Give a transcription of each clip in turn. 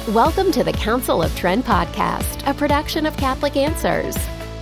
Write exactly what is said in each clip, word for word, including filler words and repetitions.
Welcome to the Council of Trent podcast, a production of Catholic Answers.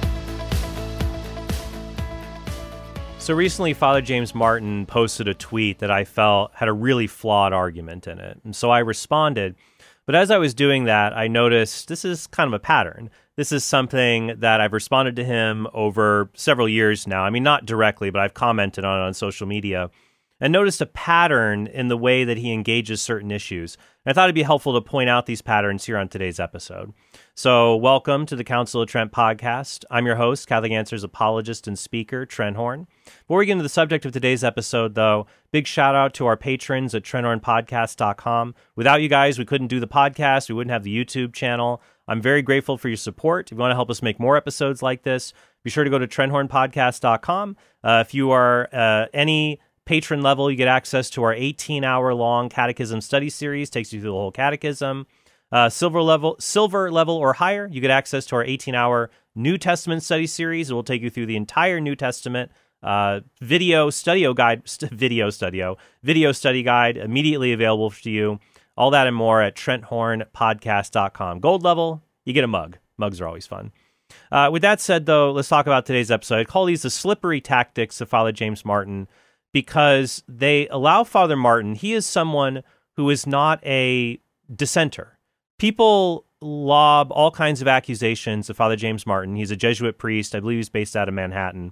So recently, Father James Martin posted a tweet that I felt had a really flawed argument in it. And so I responded. But as I was doing that, I noticed this is kind of a pattern. This is something that I've responded to him over several years now. I mean, not directly, but I've commented on it on social media and noticed a pattern in the way that he engages certain issues. And I thought it'd be helpful to point out these patterns here on today's episode. So welcome to the Council of Trent podcast. I'm your host, Catholic Answers apologist and speaker, Trent Horn. Before we get into the subject of today's episode, though, big shout out to our patrons at trent horn podcast dot com. Without you guys, we couldn't do the podcast. We wouldn't have the YouTube channel. I'm very grateful for your support. If you want to help us make more episodes like this, be sure to go to trent horn podcast dot com. Uh, if you are uh, any patron level, you get access to our eighteen hour long catechism study series, takes you through the whole catechism. Uh, silver level, silver level or higher, you get access to our eighteen hour New Testament study series. It will take you through the entire New Testament uh, video studio guide, st- video studio, video study guide, immediately available to you. All that and more at trent horn podcast dot com. Gold level, you get a mug. Mugs are always fun. Uh, with that said, though, let's talk about today's episode. I call these the slippery tactics of Father James Martin, because they allow Father Martin, he is someone who is not a dissenter. People lob all kinds of accusations of Father James Martin. He's a Jesuit priest. I believe he's based out of Manhattan.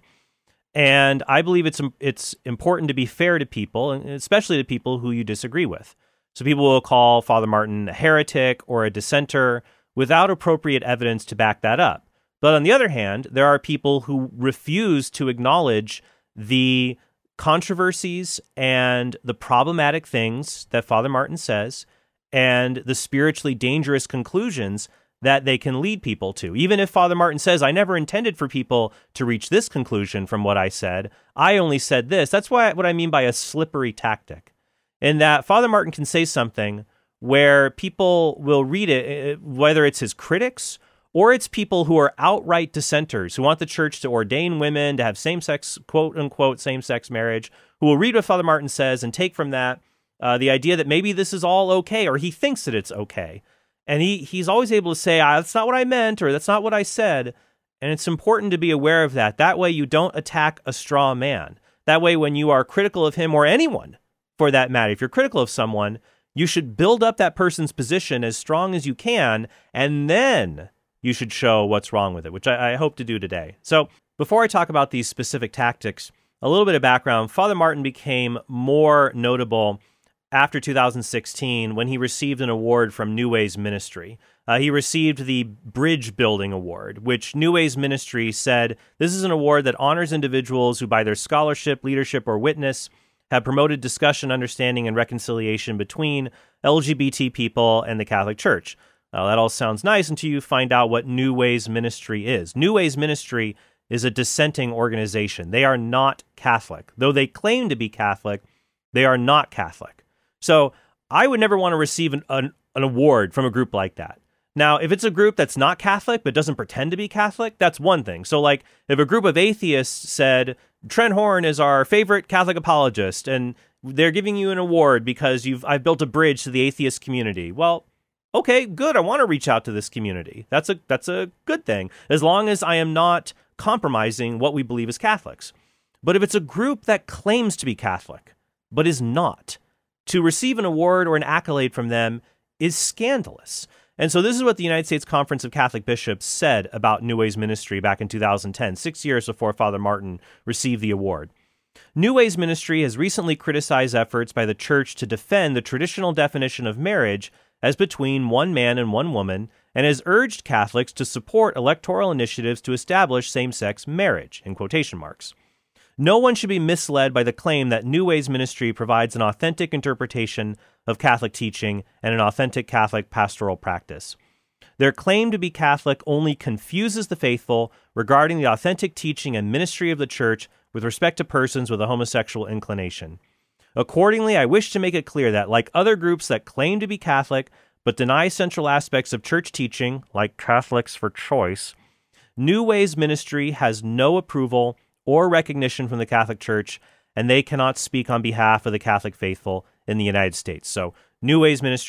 And I believe it's it's important to be fair to people, and especially to people who you disagree with. So people will call Father Martin a heretic or a dissenter without appropriate evidence to back that up. But on the other hand, there are people who refuse to acknowledge the controversies and the problematic things that Father Martin says and the spiritually dangerous conclusions that they can lead people to. Even if Father Martin says, I never intended for people to reach this conclusion from what I said, I only said this. That's why what I mean by a slippery tactic. In that Father Martin can say something where people will read it, whether it's his critics or it's people who are outright dissenters, who want the church to ordain women to have same-sex, quote-unquote, same-sex marriage, who will read what Father Martin says and take from that uh, the idea that maybe this is all okay, or he thinks that it's okay. And he he's always able to say, ah, that's not what I meant, or that's not what I said. And it's important to be aware of that. That way you don't attack a straw man. That way when you are critical of him, or anyone for that matter, if you're critical of someone, you should build up that person's position as strong as you can, and then you should show what's wrong with it, which I, I hope to do today. So before I talk about these specific tactics, a little bit of background. Father Martin became more notable after two thousand sixteen when he received an award from New Ways Ministry. Uh, he received the Bridge Building Award, which New Ways Ministry said, this is an award that honors individuals who by their scholarship, leadership, or witness have promoted discussion, understanding, and reconciliation between L G B T people and the Catholic Church. Uh, that all sounds nice until you find out what New Ways Ministry is. New Ways Ministry is a dissenting organization. They are not Catholic. Though they claim to be Catholic, they are not Catholic. So I would never want to receive an, an, an award from a group like that. Now, if it's a group that's not Catholic but doesn't pretend to be Catholic, that's one thing. So like if a group of atheists said, Trent Horn is our favorite Catholic apologist, and they're giving you an award because you've I've built a bridge to the atheist community. Well, okay, good. I want to reach out to this community. That's a that's a good thing, as long as I am not compromising what we believe as Catholics. But if it's a group that claims to be Catholic but is not, to receive an award or an accolade from them is scandalous. And so this is what the United States Conference of Catholic Bishops said about New Ways Ministry back in two thousand ten, six years before Father Martin received the award. New Ways Ministry has recently criticized efforts by the Church to defend the traditional definition of marriage as between one man and one woman, and has urged Catholics to support electoral initiatives to establish same-sex marriage, in quotation marks. No one should be misled by the claim that New Ways Ministry provides an authentic interpretation of Catholic teaching and an authentic Catholic pastoral practice. Their claim to be Catholic only confuses the faithful regarding the authentic teaching and ministry of the Church with respect to persons with a homosexual inclination. Accordingly, I wish to make it clear that, like other groups that claim to be Catholic but deny central aspects of church teaching, like Catholics for Choice, New Ways Ministry has no approval or recognition from the Catholic Church, and they cannot speak on behalf of the Catholic faithful in the United States. So, New Ways Ministry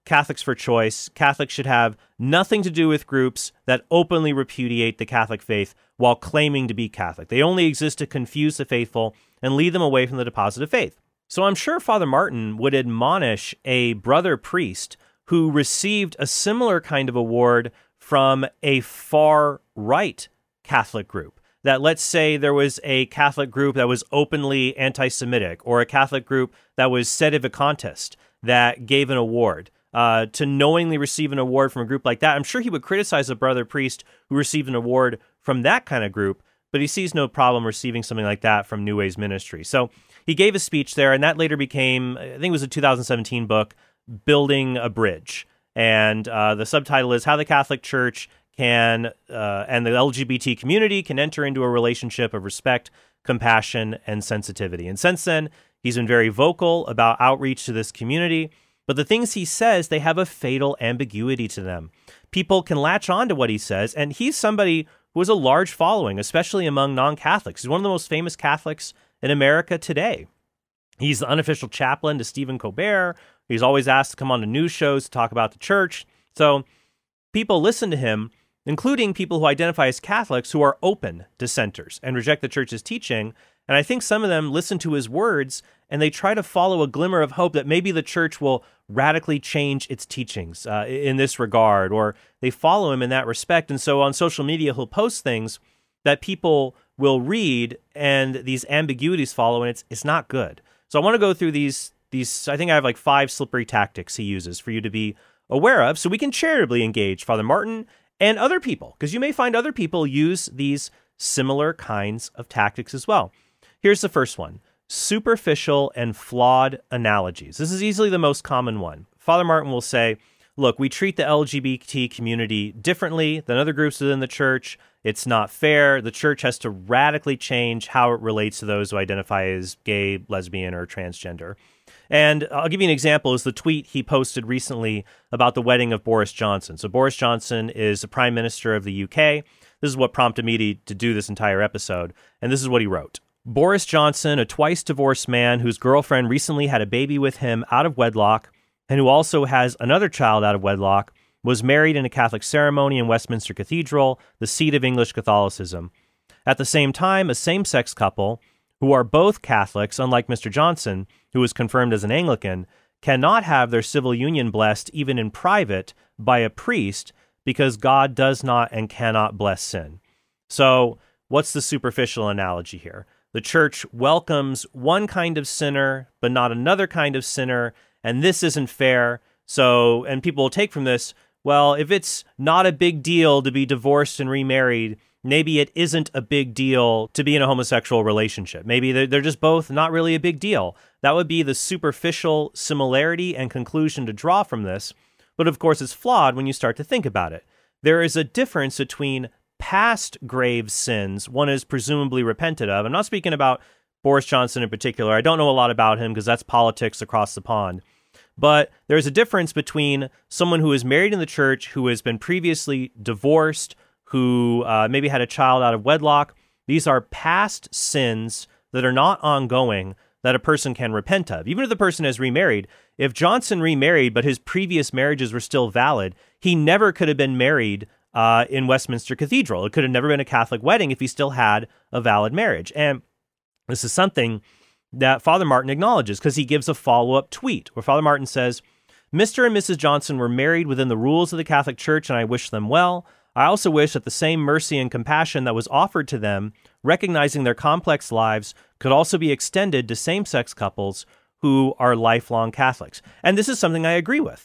Catholics for Choice, Catholics should have nothing to do with groups that openly repudiate the Catholic faith while claiming to be Catholic. They only exist to confuse the faithful and lead them away from the deposit of faith. So I'm sure Father Martin would admonish a brother priest who received a similar kind of award from a far-right Catholic group. That let's say there was a Catholic group that was openly anti-Semitic, or a Catholic group that was sedevacantist that gave an award. Uh, to knowingly receive an award from a group like that, I'm sure he would criticize a brother priest who received an award from that kind of group, but he sees no problem receiving something like that from New Ways Ministry. So he gave a speech there, and that later became, I think it was a two thousand seventeen book, Building a Bridge. And uh, the subtitle is How the Catholic Church can, uh, and the L G B T community can enter into a relationship of respect, compassion, and sensitivity. And since then, he's been very vocal about outreach to this community. But the things he says, they have a fatal ambiguity to them. People can latch on to what he says, and he's somebody who has a large following, especially among non-Catholics. He's one of the most famous Catholics in America today. He's the unofficial chaplain to Stephen Colbert. He's always asked to come on to news shows to talk about the church. So people listen to him, including people who identify as Catholics who are open dissenters and reject the church's teaching. And I think some of them listen to his words and they try to follow a glimmer of hope that maybe the church will radically change its teachings uh, in this regard, or they follow him in that respect. And so on social media, he'll post things that people will read and these ambiguities follow, and it's it's not good. So I want to go through these, these. I think I have like five slippery tactics he uses for you to be aware of so we can charitably engage Father Martin and other people, because you may find other people use these similar kinds of tactics as well. Here's the first one. Superficial and flawed analogies. This is easily the most common one. Father Martin will say, look, we treat the L G B T community differently than other groups within the church. It's not fair. The church has to radically change how it relates to those who identify as gay, lesbian, or transgender. And I'll give you an example, is the tweet he posted recently about the wedding of Boris Johnson. So Boris Johnson is the Prime Minister of the U K. This is what prompted me to, to do this entire episode. And this is what he wrote. Boris Johnson, a twice-divorced man whose girlfriend recently had a baby with him out of wedlock, and who also has another child out of wedlock, was married in a Catholic ceremony in Westminster Cathedral, the seat of English Catholicism. At the same time, a same-sex couple, who are both Catholics, unlike Mister Johnson, who was confirmed as an Anglican, cannot have their civil union blessed even in private by a priest, because God does not and cannot bless sin. So, what's the superficial analogy here? The church welcomes one kind of sinner, but not another kind of sinner, and this isn't fair. So, and people will take from this, well, if it's not a big deal to be divorced and remarried, maybe it isn't a big deal to be in a homosexual relationship. Maybe they're, they're just both not really a big deal. That would be the superficial similarity and conclusion to draw from this. But of course, it's flawed when you start to think about it. There is a difference between past grave sins one is presumably repented of. I'm not speaking about Boris Johnson in particular. I don't know a lot about him because that's politics across the pond. But there's a difference between someone who is married in the church, who has been previously divorced, who uh, maybe had a child out of wedlock. These are past sins that are not ongoing that a person can repent of. Even if the person has remarried, if Johnson remarried but his previous marriages were still valid, he never could have been married Uh, in Westminster Cathedral. It could have never been a Catholic wedding if he still had a valid marriage. And this is something that Father Martin acknowledges because he gives a follow-up tweet where Father Martin says, Mister and Missus Johnson were married within the rules of the Catholic Church, and I wish them well. I also wish that the same mercy and compassion that was offered to them, recognizing their complex lives, could also be extended to same-sex couples who are lifelong Catholics. And this is something I agree with.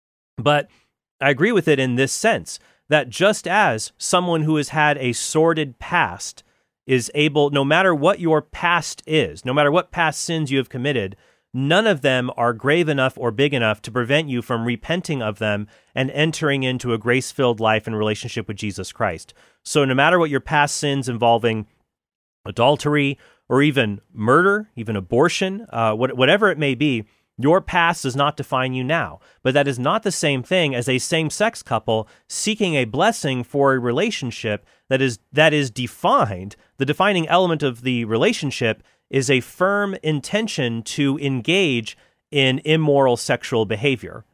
But I agree with it in this sense, that just as someone who has had a sordid past is able, no matter what your past is, no matter what past sins you have committed, none of them are grave enough or big enough to prevent you from repenting of them and entering into a grace-filled life in relationship with Jesus Christ. So no matter what your past sins involving adultery or even murder, even abortion, uh, what, whatever it may be, your past does not define you now, but that is not the same thing as a same-sex couple seeking a blessing for a relationship that is that is defined. The defining element of the relationship is a firm intention to engage in immoral sexual behavior.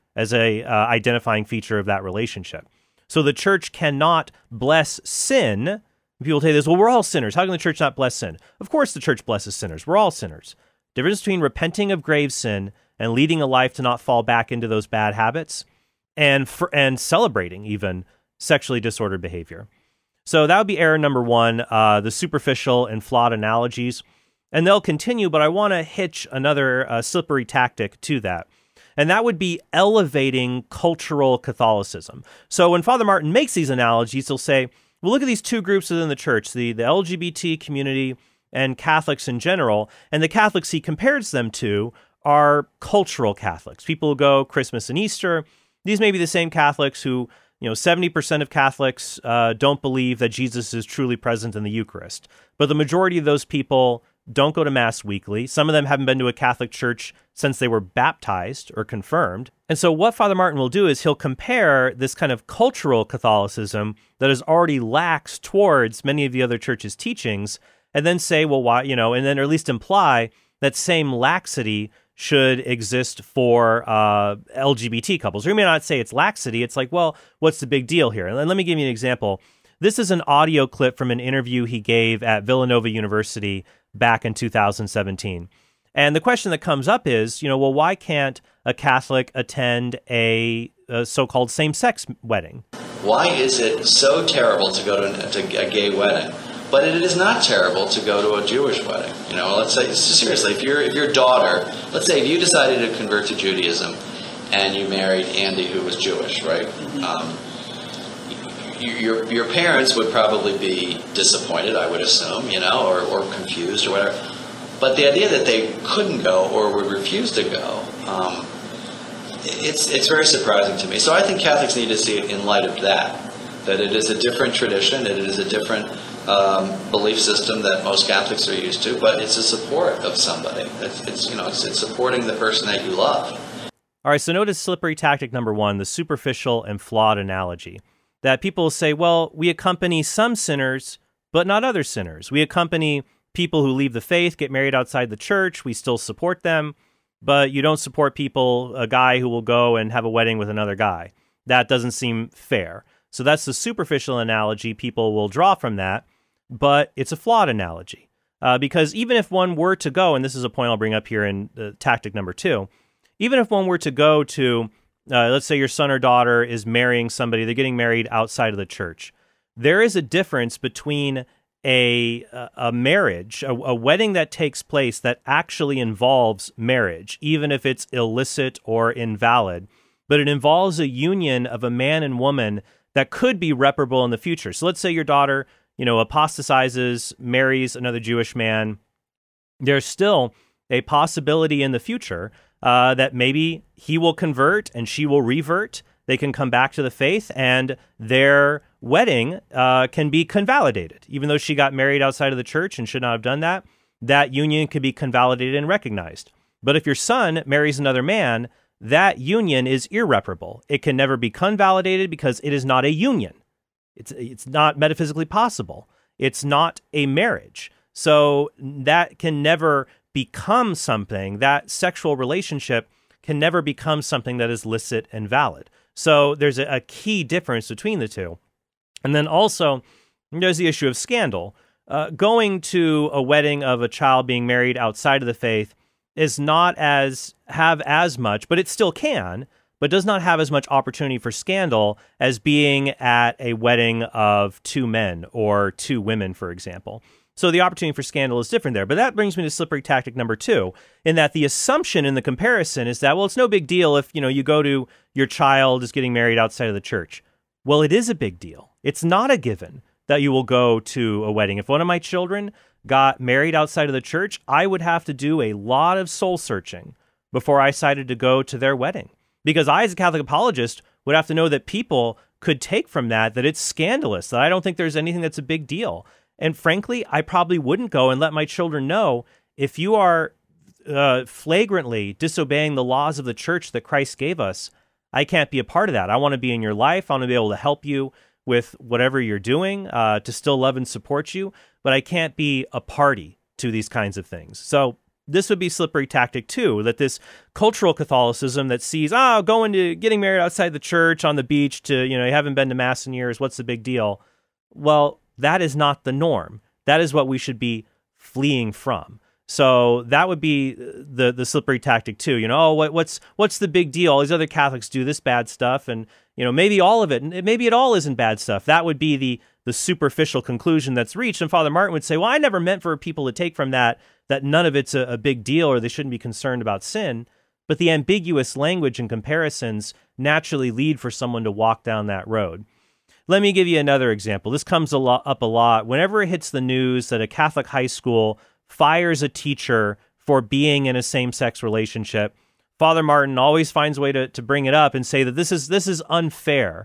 as a uh, identifying feature of that relationship. So the church cannot bless sin. People say this, well, we're all sinners. How can the church not bless sin? Of course the church blesses sinners. We're all sinners. Difference between repenting of grave sin and leading a life to not fall back into those bad habits and for, and celebrating even sexually disordered behavior. So that would be error number one, uh, the superficial and flawed analogies. And they'll continue, but I want to hitch another uh, slippery tactic to that. And that would be elevating cultural Catholicism. So when Father Martin makes these analogies, he'll say, well, look at these two groups within the church, the, the L G B T community and Catholics in general. And the Catholics he compares them to are cultural Catholics. People who go Christmas and Easter. These may be the same Catholics who, you know, seventy percent of Catholics uh, don't believe that Jesus is truly present in the Eucharist. But the majority of those people don't go to Mass weekly. Some of them haven't been to a Catholic church since they were baptized or confirmed. And so what Father Martin will do is he'll compare this kind of cultural Catholicism that is already lax towards many of the other churches' teachings, and then say, well, why, you know, and then or at least imply that same laxity should exist for uh, L G B T couples. Or you may not say it's laxity. It's like, well, what's the big deal here? And let me give you an example. This is an audio clip from an interview he gave at Villanova University back in two thousand seventeen. And the question that comes up is, you know, well, why can't a Catholic attend a, a so-called same-sex wedding? Why is it so terrible to go to, to a gay wedding, but it is not terrible to go to a Jewish wedding? You know, let's say, seriously, if, you're, if your daughter, let's say if you decided to convert to Judaism and you married Andy, who was Jewish, right? Um, Your your parents would probably be disappointed, I would assume, you know, or, or confused or whatever. But the idea that they couldn't go or would refuse to go, um, it's it's very surprising to me. So I think Catholics need to see it in light of that, that it is a different tradition, that it is a different um, belief system that most Catholics are used to, but it's a support of somebody. It's, it's you know, it's, it's supporting the person that you love. All right, so notice slippery tactic number one, the superficial and flawed analogy. That people say, well, we accompany some sinners, but not other sinners. We accompany people who leave the faith, get married outside the church. We still support them, but you don't support people, a guy who will go and have a wedding with another guy. That doesn't seem fair. So that's the superficial analogy people will draw from that, but it's a flawed analogy. Uh, because even if one were to go, and this is a point I'll bring up here in uh, tactic number two, even if one were to go to Uh, let's say your son or daughter is marrying somebody, they're getting married outside of the church. There is a difference between a a marriage, a, a wedding that takes place that actually involves marriage, even if it's illicit or invalid, but it involves a union of a man and woman that could be reparable in the future. So let's say your daughter, you know, apostatizes, marries another Jewish man. There's still a possibility in the future Uh, that maybe he will convert and she will revert. They can come back to the faith and their wedding uh, can be convalidated. Even though she got married outside of the church and should not have done that, that union could be convalidated and recognized. But if your son marries another man, that union is irreparable. It can never be convalidated because it is not a union. It's, it's not metaphysically possible. It's not a marriage. So that can never become something, that sexual relationship can never become something that is licit and valid. So there's a, a key difference between the two. And then also, there's the issue of scandal. Uh, going to a wedding of a child being married outside of the faith is not as, have as much, but it still can, but does not have as much opportunity for scandal as being at a wedding of two men or two women, for example. So the opportunity for scandal is different there. But that brings me to slippery tactic number two, in that the assumption in the comparison is that, well, it's no big deal if, you know, you go to your child is getting married outside of the church. Well, it is a big deal. It's not a given that you will go to a wedding. If one of my children got married outside of the church, I would have to do a lot of soul searching before I decided to go to their wedding. Because I, as a Catholic apologist, would have to know that people could take from that that it's scandalous, that I don't think there's anything that's a big deal. And frankly, I probably wouldn't go and let my children know, if you are uh, flagrantly disobeying the laws of the church that Christ gave us, I can't be a part of that. I want to be in your life. I want to be able to help you with whatever you're doing, uh, to still love and support you, but I can't be a party to these kinds of things. So this would be slippery tactic too, that this cultural Catholicism that sees, oh, going to getting married outside the church on the beach to, you know, you haven't been to Mass in years, what's the big deal? Well, that is not the norm. That is what we should be fleeing from. So that would be the the slippery tactic too. You know, oh, what, what's what's the big deal? All these other Catholics do this bad stuff, and you know, maybe all of it, maybe it all isn't bad stuff. That would be the the superficial conclusion that's reached. And Father Martin would say, well, I never meant for people to take from that that none of it's a, a big deal or they shouldn't be concerned about sin. But the ambiguous language and comparisons naturally lead for someone to walk down that road. Let me give you another example. This comes a lot, up a lot. Whenever it hits the news that a Catholic high school fires a teacher for being in a same-sex relationship, Father Martin always finds a way to, to bring it up and say that this is this is unfair.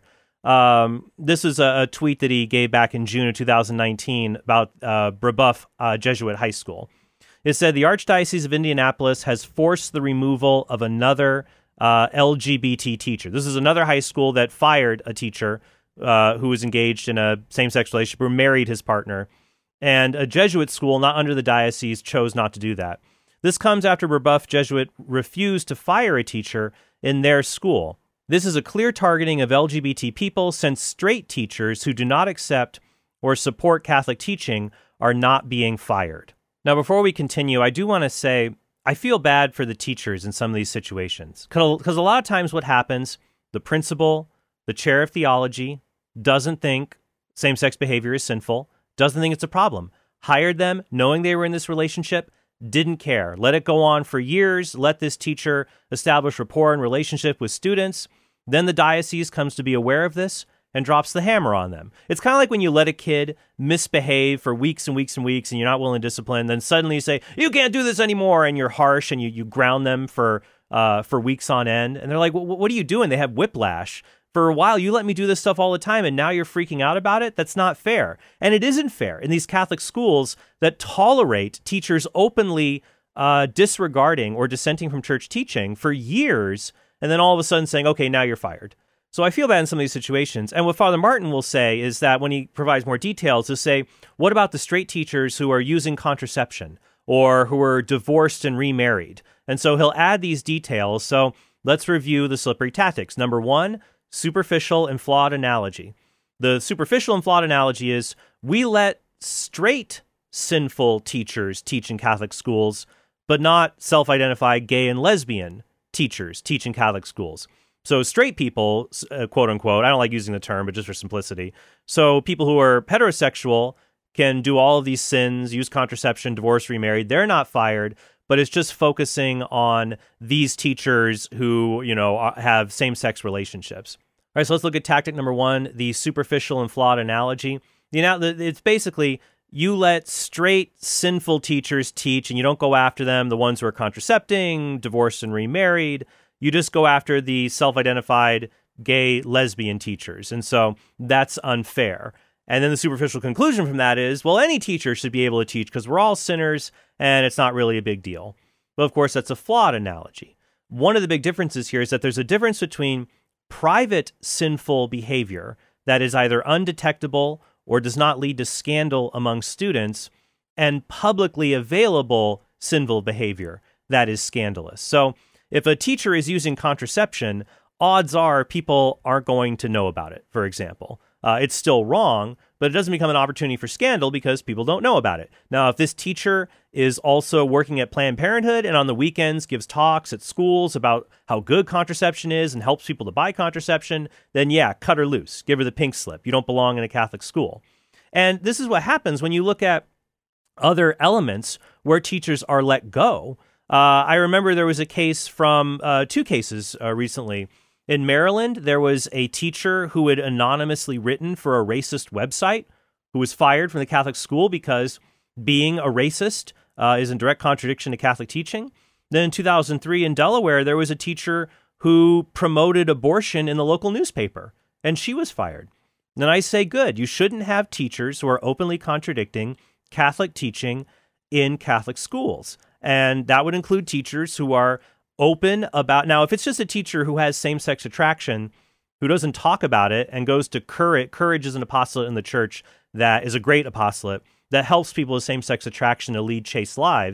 Um, this is a, a tweet that he gave back in June of two thousand nineteen about uh, Brebeuf uh, Jesuit High School. It said, the Archdiocese of Indianapolis has forced the removal of another uh, L G B T teacher. This is another high school that fired a teacher uh, who was engaged in a same-sex relationship or married his partner. And a Jesuit school not under the diocese chose not to do that. This comes after Brebeuf Jesuit refused to fire a teacher in their school. This is a clear targeting of L G B T people, since straight teachers who do not accept or support Catholic teaching are not being fired. Now, before we continue, I do want to say I feel bad for the teachers in some of these situations. Because a lot of times what happens, the principal, the chair of theology, doesn't think same-sex behavior is sinful, doesn't think it's a problem, hired them knowing they were in this relationship, didn't care, let it go on for years, let this teacher establish rapport and relationship with students. Then the diocese comes to be aware of this and drops the hammer on them. It's kind of like when you let a kid misbehave for weeks and weeks and weeks and you're not willing to discipline, then suddenly you say, you can't do this anymore, and you're harsh and you, you ground them for uh, for weeks on end. And they're like, well, what are you doing? They have whiplash. For a while, you let me do this stuff all the time, and now you're freaking out about it? That's not fair. And it isn't fair in these Catholic schools that tolerate teachers openly uh, disregarding or dissenting from church teaching for years, and then all of a sudden saying, okay, now you're fired. So I feel bad in some of these situations. And what Father Martin will say is that when he provides more details, he'll say, what about the straight teachers who are using contraception or who are divorced and remarried? And so he'll add these details. So let's review the slippery tactics. Number one, superficial and flawed analogy. The superficial and flawed analogy is we let straight sinful teachers teach in Catholic schools, but not self-identified gay and lesbian teachers teach in Catholic schools. So straight people, uh, quote unquote, I don't like using the term, but just for simplicity. So people who are heterosexual can do all of these sins, use contraception, divorce, remarried. They're not fired, but it's just focusing on these teachers who, you know, have same-sex relationships. All right, so let's look at tactic number one, the superficial and flawed analogy. You know, it's basically you let straight, sinful teachers teach, and you don't go after them, the ones who are contracepting, divorced and remarried. You just go after the self-identified gay, lesbian teachers. And so that's unfair. And then the superficial conclusion from that is, well, any teacher should be able to teach because we're all sinners and it's not really a big deal. But of course, that's a flawed analogy. One of the big differences here is that there's a difference between private sinful behavior that is either undetectable or does not lead to scandal among students, and publicly available sinful behavior that is scandalous. So if a teacher is using contraception, odds are people aren't going to know about it, for example. Uh, it's still wrong, but it doesn't become an opportunity for scandal because people don't know about it. Now, if this teacher is also working at Planned Parenthood and on the weekends gives talks at schools about how good contraception is and helps people to buy contraception, then yeah, cut her loose. Give her the pink slip. You don't belong in a Catholic school. And this is what happens when you look at other elements where teachers are let go. Uh, I remember there was a case from uh, two cases uh, recently. In Maryland, there was a teacher who had anonymously written for a racist website who was fired from the Catholic school because being a racist uh, is in direct contradiction to Catholic teaching. Then in two thousand three in Delaware, there was a teacher who promoted abortion in the local newspaper, and she was fired. And I say, good, you shouldn't have teachers who are openly contradicting Catholic teaching in Catholic schools. And that would include teachers who are open about, now, if it's just a teacher who has same-sex attraction, who doesn't talk about it and goes to courage, courage is an apostolate in the church that is a great apostolate that helps people with same-sex attraction to lead chaste lives.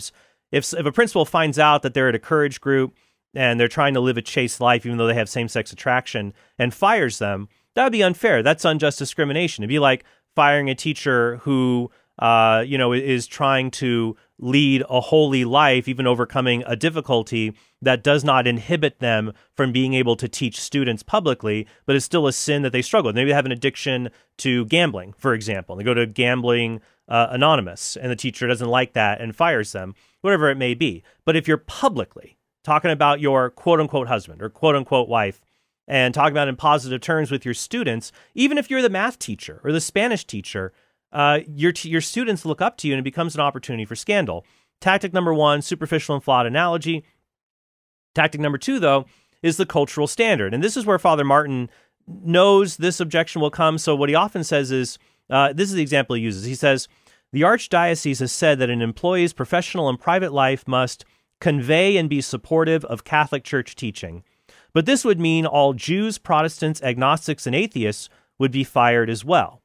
if if a principal finds out that they're at a courage group and they're trying to live a chaste life, even though they have same-sex attraction, and fires them, that would be unfair. That's unjust discrimination. It'd be like firing a teacher who, uh, you know, is trying to lead a holy life, even overcoming a difficulty that does not inhibit them from being able to teach students publicly, but is still a sin that they struggle with. Maybe they have an addiction to gambling, for example. They go to Gambling uh, Anonymous, and the teacher doesn't like that and fires them, whatever it may be. But if you're publicly talking about your quote-unquote husband or quote-unquote wife, and talking about it in positive terms with your students, even if you're the math teacher or the Spanish teacher, uh, your t- your students look up to you and it becomes an opportunity for scandal. Tactic number one, superficial and flawed analogy. Tactic number two, though, is the cultural standard. And this is where Father Martin knows this objection will come. So what he often says is, uh, this is the example he uses. He says, the Archdiocese has said that an employee's professional and private life must convey and be supportive of Catholic Church teaching. But this would mean all Jews, Protestants, agnostics, and atheists would be fired as well.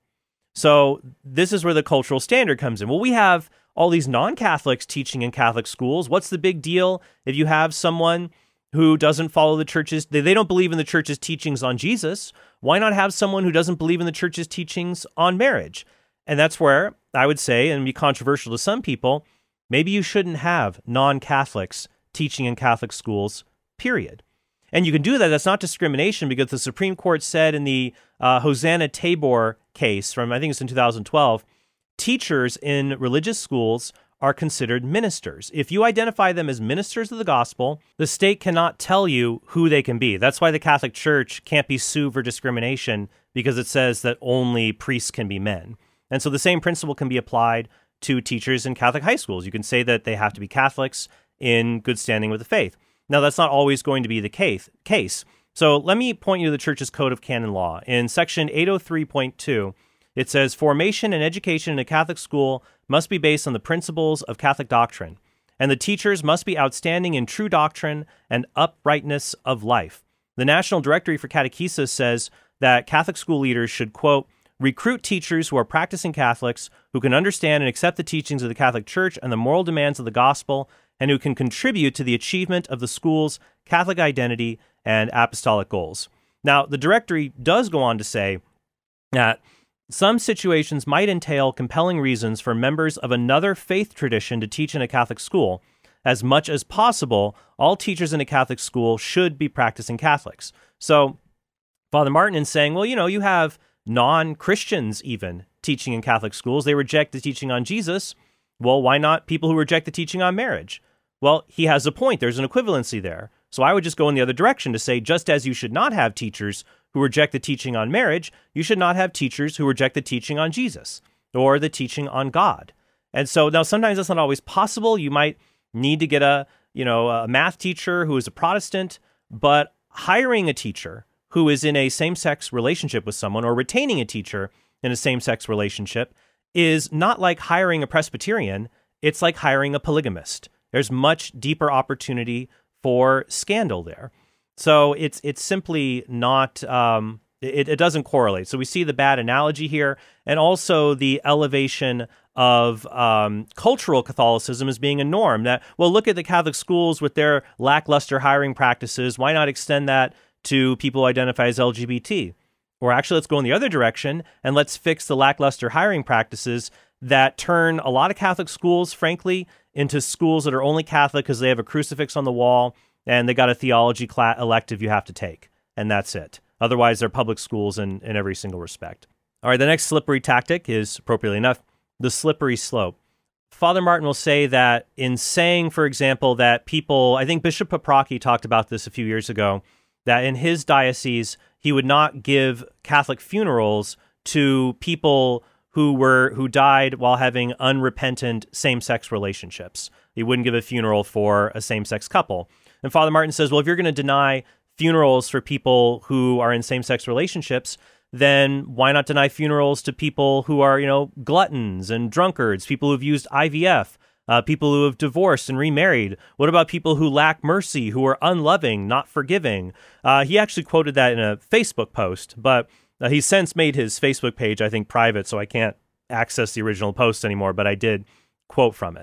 So this is where the cultural standard comes in. Well, we have all these non-Catholics teaching in Catholic schools. What's the big deal if you have someone who doesn't follow the church's, they don't believe in the church's teachings on Jesus? Why not have someone who doesn't believe in the church's teachings on marriage? And that's where I would say, and be controversial to some people, maybe you shouldn't have non-Catholics teaching in Catholic schools, period. And you can do that. That's not discrimination, because the Supreme Court said in the uh, Hosanna Tabor case from, I think it's in two thousand twelve, teachers in religious schools are considered ministers. If you identify them as ministers of the gospel, the state cannot tell you who they can be. That's why the Catholic Church can't be sued for discrimination, because it says that only priests can be men. And so the same principle can be applied to teachers in Catholic high schools. You can say that they have to be Catholics in good standing with the faith. Now, that's not always going to be the case. case. So let me point you to the Church's Code of Canon Law. In section eight oh three point two, it says, formation and education in a Catholic school must be based on the principles of Catholic doctrine, and the teachers must be outstanding in true doctrine and uprightness of life. The National Directory for Catechesis says that Catholic school leaders should, quote, recruit teachers who are practicing Catholics, who can understand and accept the teachings of the Catholic Church and the moral demands of the gospel, and who can contribute to the achievement of the school's Catholic identity and apostolic goals. Now, the directory does go on to say that some situations might entail compelling reasons for members of another faith tradition to teach in a Catholic school. As much as possible, all teachers in a Catholic school should be practicing Catholics. So Father Martin is saying, well, you know, you have non-Christians even teaching in Catholic schools. They reject the teaching on Jesus. Well, why not people who reject the teaching on marriage? Well, he has a point. There's an equivalency there. So I would just go in the other direction to say, just as you should not have teachers who reject the teaching on marriage, you should not have teachers who reject the teaching on Jesus or the teaching on God. And so now sometimes that's not always possible. You might need to get a, you know, a math teacher who is a Protestant, but hiring a teacher who is in a same-sex relationship with someone, or retaining a teacher in a same-sex relationship, is not like hiring a Presbyterian. It's like hiring a polygamist. There's much deeper opportunity for scandal there. So it's it's simply not, um, it, it doesn't correlate. So we see the bad analogy here, and also the elevation of um, cultural Catholicism as being a norm. That, well, look at the Catholic schools with their lackluster hiring practices. Why not extend that to people who identify as L G B T? Or actually, let's go in the other direction, and let's fix the lackluster hiring practices that turn a lot of Catholic schools, frankly, into schools that are only Catholic because they have a crucifix on the wall and they got a theology class elective you have to take, and that's it. Otherwise, they're public schools in, in every single respect. All right, the next slippery tactic is, appropriately enough, the slippery slope. Father Martin will say that in saying, for example, that people, I think Bishop Paprocki talked about this a few years ago, that in his diocese, he would not give Catholic funerals to people who were who died while having unrepentant same-sex relationships. He wouldn't give a funeral for a same-sex couple. And Father Martin says, well, if you're going to deny funerals for people who are in same-sex relationships, then why not deny funerals to people who are, you know, gluttons and drunkards, people who've used I V F, uh, people who have divorced and remarried? What about people who lack mercy, who are unloving, not forgiving? Uh, he actually quoted that in a Facebook post, but uh, he's since made his Facebook page, I think, private, so I can't access the original post anymore, but I did quote from it.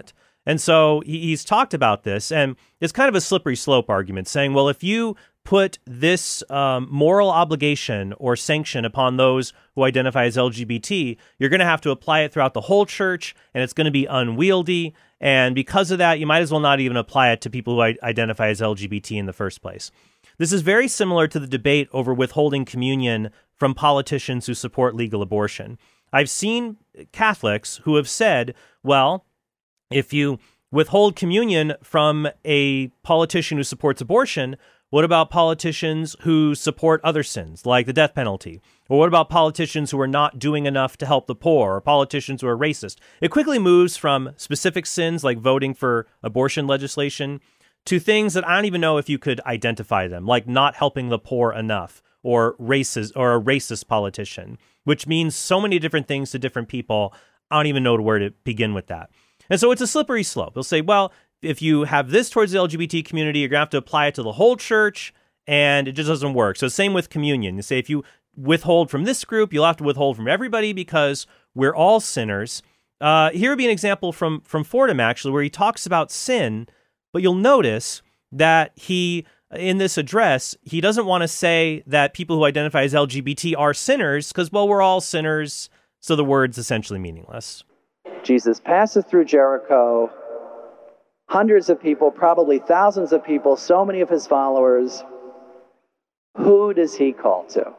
And so he, he's talked about this, and it's kind of a slippery slope argument, saying, well, if you put this um, moral obligation or sanction upon those who identify as L G B T, you're going to have to apply it throughout the whole church, and it's going to be unwieldy. And because of that, you might as well not even apply it to people who I- identify as L G B T in the first place. This is very similar to the debate over withholding communion from politicians who support legal abortion. I've seen Catholics who have said, well, if you withhold communion from a politician who supports abortion, what about politicians who support other sins, like the death penalty? Or what about politicians who are not doing enough to help the poor, or politicians who are racist? It quickly moves from specific sins, like voting for abortion legislation, to things that I don't even know if you could identify them, like not helping the poor enough, or racist, or a racist politician, which means so many different things to different people. I don't even know where to begin with that. And so it's a slippery slope. They'll say, well, if you have this towards the L G B T community, you're going to have to apply it to the whole church, and it just doesn't work. So same with communion. You say if you withhold from this group, you'll have to withhold from everybody because we're all sinners. Uh, here would be an example from, from Fordham, actually, where he talks about sin, but you'll notice that he, in this address, he doesn't want to say that people who identify as L G B T are sinners because, well, we're all sinners, so the word's essentially meaningless. Jesus passes through Jericho. Hundreds of people, probably thousands of people, so many of his followers. Who does he call to?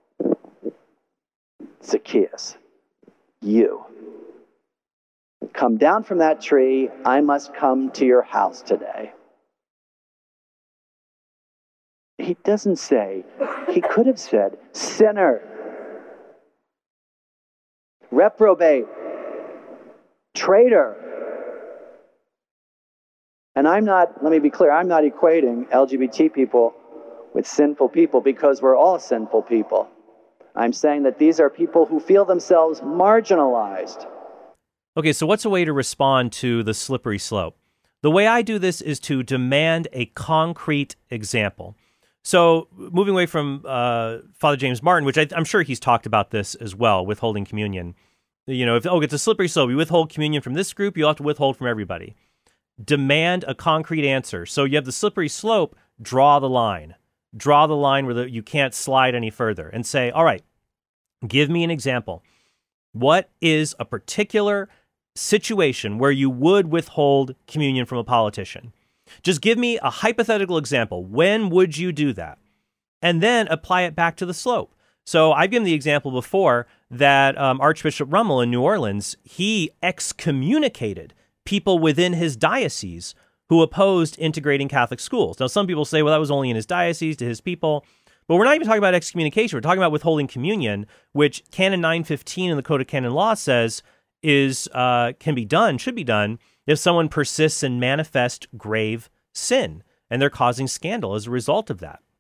Zacchaeus, you. Come down from that tree. I must come to your house today. He doesn't say, he could have said, sinner, reprobate, traitor. And I'm not, let me be clear, I'm not equating L G B T people with sinful people because we're all sinful people. I'm saying that these are people who feel themselves marginalized. Okay, so what's a way to respond to the slippery slope? The way I do this is to demand a concrete example. So moving away from uh, Father James Martin, which I, I'm sure he's talked about this as well, withholding communion. You know, if, oh, it's a slippery slope. You withhold communion from this group, you'll have to withhold from everybody. Demand a concrete answer. So you have the slippery slope, draw the line. Draw the line where the, you can't slide any further and say, all right, give me an example. What is a particular situation where you would withhold communion from a politician? Just give me a hypothetical example. When would you do that? And then apply it back to the slope. So I've given the example before that um, Archbishop Rummel in New Orleans, he excommunicated people within his diocese who opposed integrating Catholic schools. Now, some people say, well, that was only in his diocese to his people. But we're not even talking about excommunication. We're talking about withholding communion, which Canon nine fifteen in the Code of Canon Law says is uh, can be done, should be done, if someone persists in manifest grave sin, and they're causing scandal as a result of that.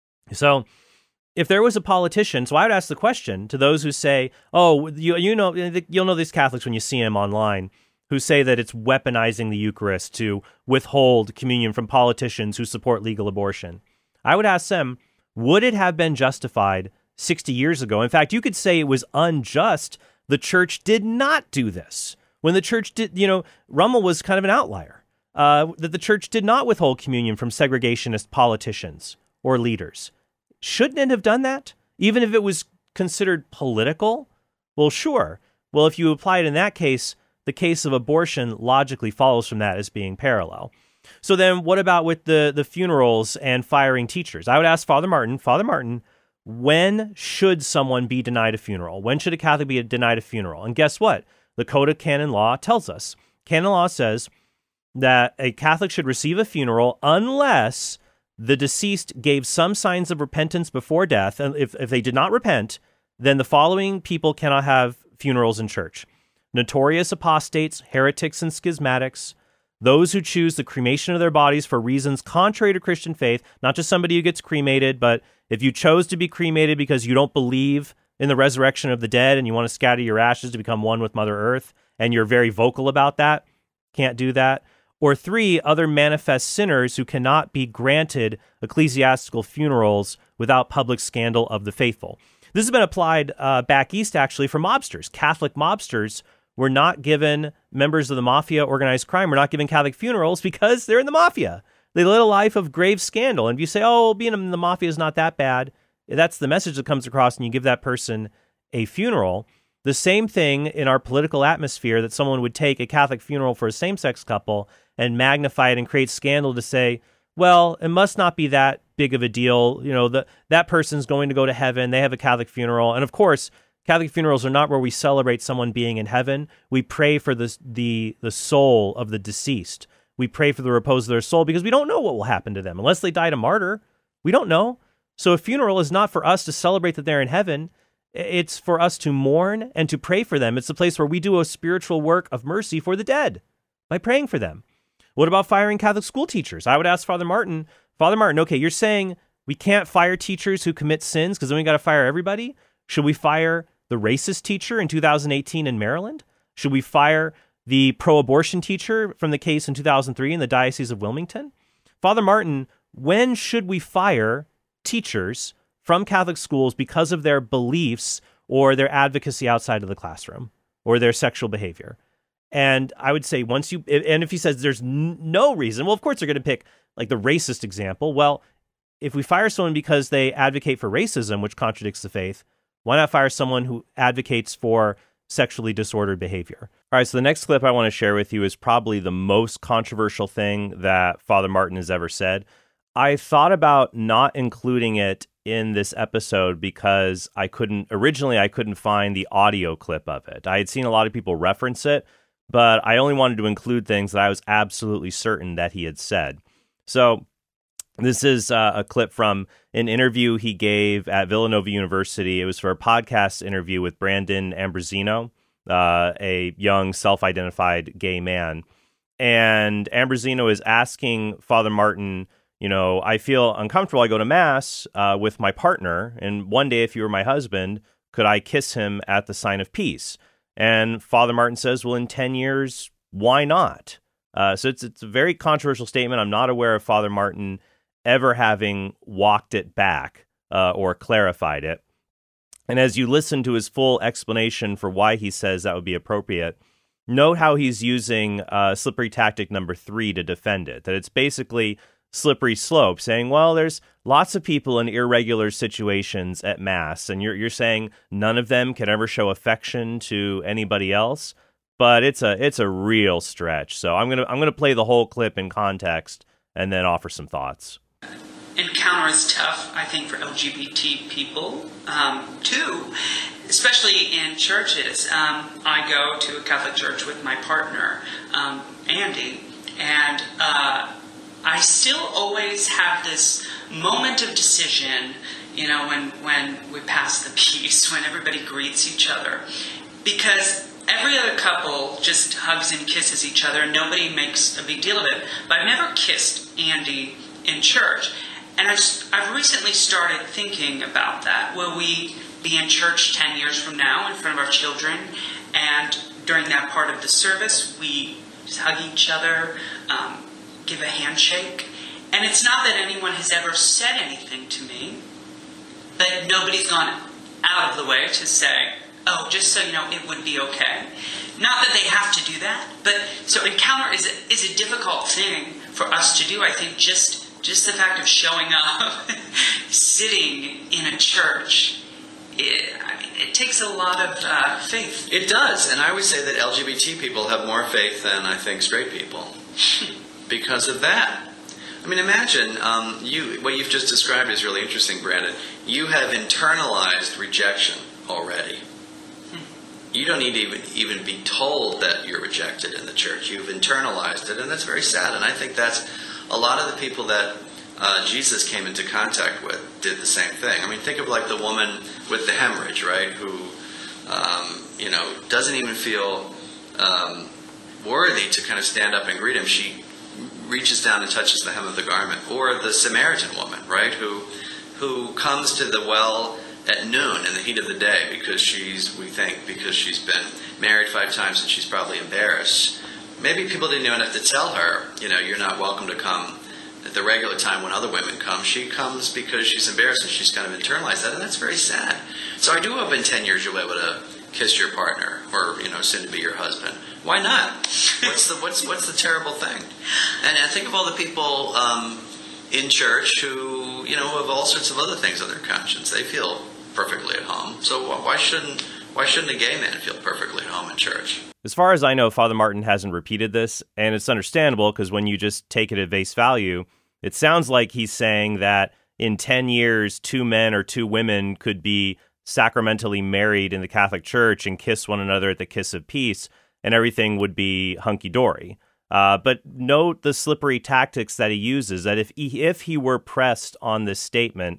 So if there was a politician, so I would ask the question to those who say, oh, you, you know, you'll know these Catholics when you see them online, who say that it's weaponizing the Eucharist to withhold communion from politicians who support legal abortion. I would ask them, would it have been justified sixty years ago? In fact, you could say it was unjust. The church did not do this. When the church did, you know, Rummel was kind of an outlier, uh, that the church did not withhold communion from segregationist politicians or leaders. Shouldn't it have done that, even if it was considered political? Well, sure. Well, if you apply it in that case, the case of abortion logically follows from that as being parallel. So then what about with the, the funerals and firing teachers? I would ask Father Martin, Father Martin, when should someone be denied a funeral? When should a Catholic be denied a funeral? And guess what? The Code of Canon Law tells us. Canon Law says that a Catholic should receive a funeral unless the deceased gave some signs of repentance before death. And if, if they did not repent, then the following people cannot have funerals in church: notorious apostates, heretics, and schismatics, those who choose the cremation of their bodies for reasons contrary to Christian faith, not just somebody who gets cremated, but if you chose to be cremated because you don't believe in the resurrection of the dead and you want to scatter your ashes to become one with Mother Earth, and you're very vocal about that, can't do that. Or three, other manifest sinners who cannot be granted ecclesiastical funerals without public scandal of the faithful. This has been applied uh, back east, actually, for mobsters. Catholic mobsters we're not given members of the mafia, organized crime, we're not given Catholic funerals because they're in the mafia. They live a life of grave scandal. And if you say, oh, being in the mafia is not that bad, that's the message that comes across, and you give that person a funeral. The same thing in our political atmosphere, that someone would take a Catholic funeral for a same-sex couple and magnify it and create scandal to say, well, it must not be that big of a deal. You know, the, that person's going to go to heaven. They have a Catholic funeral. And of course, Catholic funerals are not where we celebrate someone being in heaven. We pray for the, the, the soul of the deceased. We pray for the repose of their soul because we don't know what will happen to them unless they died a martyr. We don't know. So a funeral is not for us to celebrate that they're in heaven. It's for us to mourn and to pray for them. It's a place where we do a spiritual work of mercy for the dead by praying for them. What about firing Catholic school teachers? I would ask Father Martin, Father Martin, okay, you're saying we can't fire teachers who commit sins because then we got to fire everybody? Should we fire the racist teacher in two thousand eighteen in Maryland? Should we fire the pro-abortion teacher from the case in two thousand three in the Diocese of Wilmington? Father Martin, when should we fire teachers from Catholic schools because of their beliefs or their advocacy outside of the classroom or their sexual behavior? And I would say once you, and if he says there's n- no reason, well, of course they're going to pick like the racist example. Well, if we fire someone because they advocate for racism, which contradicts the faith, why not fire someone who advocates for sexually disordered behavior? All right, so the next clip I want to share with you is probably the most controversial thing that Father Martin has ever said. I thought about not including it in this episode because I couldn't, originally I couldn't find the audio clip of it. I had seen a lot of people reference it, but I only wanted to include things that I was absolutely certain that he had said. So this is uh, a clip from an interview he gave at Villanova University. It was for a podcast interview with Brandon Ambrosino, uh, a young self-identified gay man. And Ambrosino is asking Father Martin, you know, I feel uncomfortable. I go to Mass uh, with my partner, and one day if you were my husband, could I kiss him at the sign of peace? And Father Martin says, well, in ten years, why not? Uh, so it's it's a very controversial statement. I'm not aware of Father Martin ever having walked it back uh, or clarified it. And as you listen to his full explanation for why he says that would be appropriate, note how he's using uh, slippery tactic number three to defend it, that it's basically slippery slope, saying, well, there's lots of people in irregular situations at Mass, and you're you're saying none of them can ever show affection to anybody else, but it's a it's a real stretch. So I'm gonna I'm gonna play the whole clip in context and then offer some thoughts. Encounter is tough, I think, for L G B T people um, too, especially in churches. Um, I go to a Catholic church with my partner, um, Andy, and uh, I still always have this moment of decision, you know, when, when we pass the peace, when everybody greets each other. Because every other couple just hugs and kisses each other, and nobody makes a big deal of it. But I've never kissed Andy in church. And I've, I've recently started thinking about that. Will we be in church ten years from now in front of our children, and during that part of the service, we just hug each other, um, give a handshake? And it's not that anyone has ever said anything to me, but nobody's gone out of the way to say, oh, just so you know, it would be okay. Not that they have to do that, but so encounter is a, is a difficult thing for us to do. I think just just the fact of showing up, sitting in a church, it, I mean, it takes a lot of uh, faith. It does, and I would say that L G B T people have more faith than I think straight people because of that. I mean, imagine um, you. What you've just described is really interesting, Brandon. You have internalized rejection already. You don't need to even, even be told that you're rejected in the church. You've internalized it, and that's very sad. And I think that's a lot of the people that uh, Jesus came into contact with did the same thing. I mean, think of like the woman with the hemorrhage, right, who, um, you know, doesn't even feel um, worthy to kind of stand up and greet him. She reaches down and touches the hem of the garment. Or the Samaritan woman, right, who who comes to the well at noon in the heat of the day because she's, we think, because she's been married five times and she's probably embarrassed. Maybe people didn't know enough to tell her, you know, you're not welcome to come at the regular time when other women come. She comes because she's embarrassed and she's kind of internalized that, and that's very sad. So I do hope in ten years you'll be able to kiss your partner or, you know, soon to be your husband. Why not? What's the what's what's the terrible thing? And I think of all the people um, in church who, you know, have all sorts of other things on their conscience. They feel perfectly at home. So why shouldn't why shouldn't a gay man feel perfectly at home in church? As far as I know, Father Martin hasn't repeated this, and it's understandable because when you just take it at face value, it sounds like he's saying that in ten years, two men or two women could be sacramentally married in the Catholic Church and kiss one another at the kiss of peace, and everything would be hunky-dory. Uh, but note the slippery tactics that he uses, that if he, if he were pressed on this statement,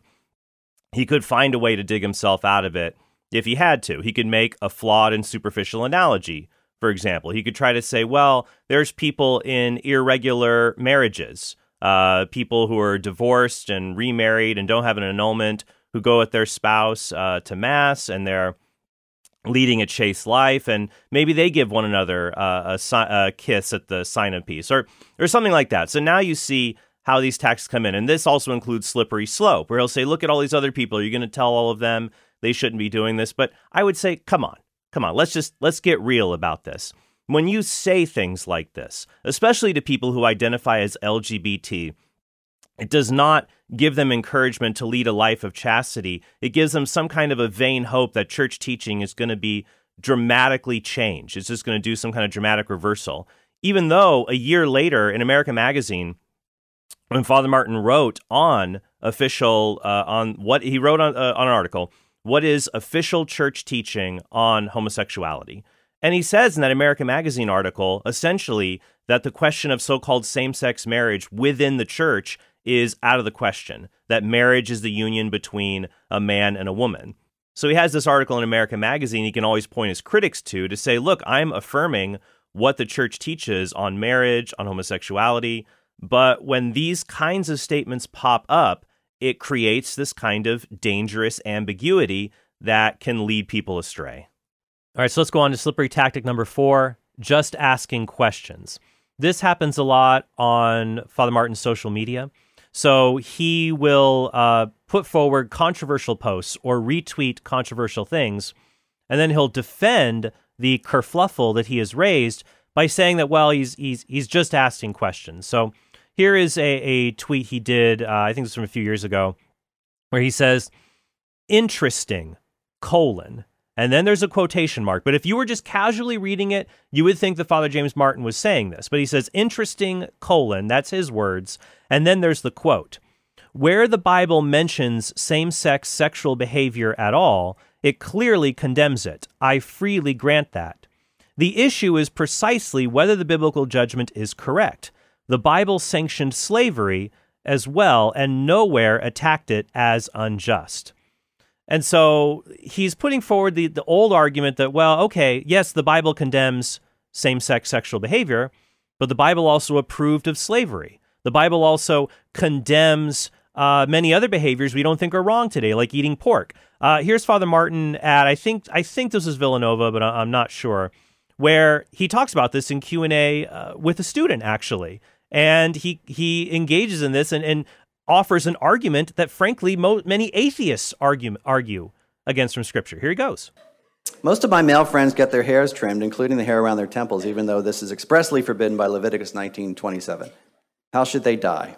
he could find a way to dig himself out of it if he had to. He could make a flawed and superficial analogy, for example. He could try to say, well, there's people in irregular marriages, uh, people who are divorced and remarried and don't have an annulment, who go with their spouse uh, to Mass, and they're leading a chaste life, and maybe they give one another uh, a, si- a kiss at the sign of peace, or or something like that. So now you see how these texts come in, and this also includes slippery slope, where he'll say, look at all these other people, are you going to tell all of them they shouldn't be doing this? But I would say, come on, come on, let's just, let's get real about this. When you say things like this, especially to people who identify as L G B T, it does not give them encouragement to lead a life of chastity. It gives them some kind of a vain hope that church teaching is going to be dramatically changed. It's just going to do some kind of dramatic reversal. Even though a year later in American Magazine, when Father Martin wrote on official, uh, on what he wrote on, uh, on an article, what is official church teaching on homosexuality? And he says in that American Magazine article, essentially, that the question of so-called same-sex marriage within the church is out of the question, that marriage is the union between a man and a woman. So he has this article in American Magazine he can always point his critics to, to say, look, I'm affirming what the church teaches on marriage, on homosexuality, but when these kinds of statements pop up, it creates this kind of dangerous ambiguity that can lead people astray. All right, so let's go on to slippery tactic number four, just asking questions. This happens a lot on Father Martin's social media. So he will uh, put forward controversial posts or retweet controversial things, and then he'll defend the kerfluffle that he has raised by saying that, well, he's he's he's just asking questions. So here is a, a tweet he did, uh, I think it was from a few years ago, where he says, interesting, colon, and then there's a quotation mark. But if you were just casually reading it, you would think that Father James Martin was saying this. But he says, interesting, colon, that's his words. And then there's the quote. Where the Bible mentions same-sex sexual behavior at all, it clearly condemns it. I freely grant that. The issue is precisely whether the biblical judgment is correct. The Bible sanctioned slavery as well, and nowhere attacked it as unjust. And so he's putting forward the, the old argument that, well, okay, yes, the Bible condemns same-sex sexual behavior, but the Bible also approved of slavery. The Bible also condemns uh, many other behaviors we don't think are wrong today, like eating pork. Uh, here's Father Martin at, I think I think this is Villanova, but I'm not sure, where he talks about this in Q and A uh, with a student, actually. And he he engages in this and, and offers an argument that, frankly, mo- many atheists argue, argue against from Scripture. Here he goes. Most of my male friends get their hairs trimmed, including the hair around their temples, even though this is expressly forbidden by Leviticus nineteen twenty-seven. How should they die?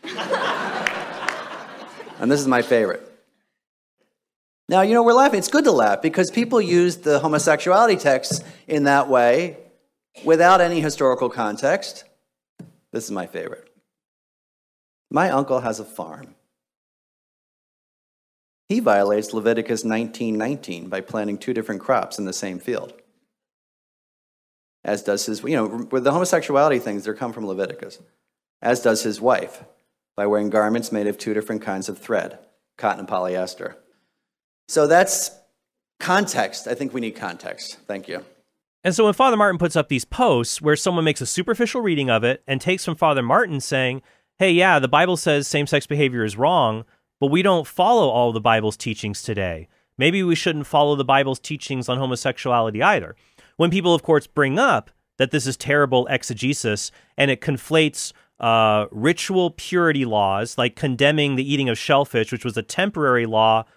And this is my favorite. Now, you know, we're laughing. It's good to laugh because people use the homosexuality texts in that way without any historical context. This is my favorite. My uncle has a farm. He violates Leviticus nineteen nineteen by planting two different crops in the same field. As does his, you know, with the homosexuality things, they come from Leviticus. As does his wife, by wearing garments made of two different kinds of thread, cotton and polyester. So that's context. I think we need context. Thank you. And so when Father Martin puts up these posts where someone makes a superficial reading of it and takes from Father Martin saying, hey, yeah, the Bible says same-sex behavior is wrong, but we don't follow all the Bible's teachings today. Maybe we shouldn't follow the Bible's teachings on homosexuality either. When people, of course, bring up that this is terrible exegesis and it conflates uh, ritual purity laws, like condemning the eating of shellfish, which was a temporary law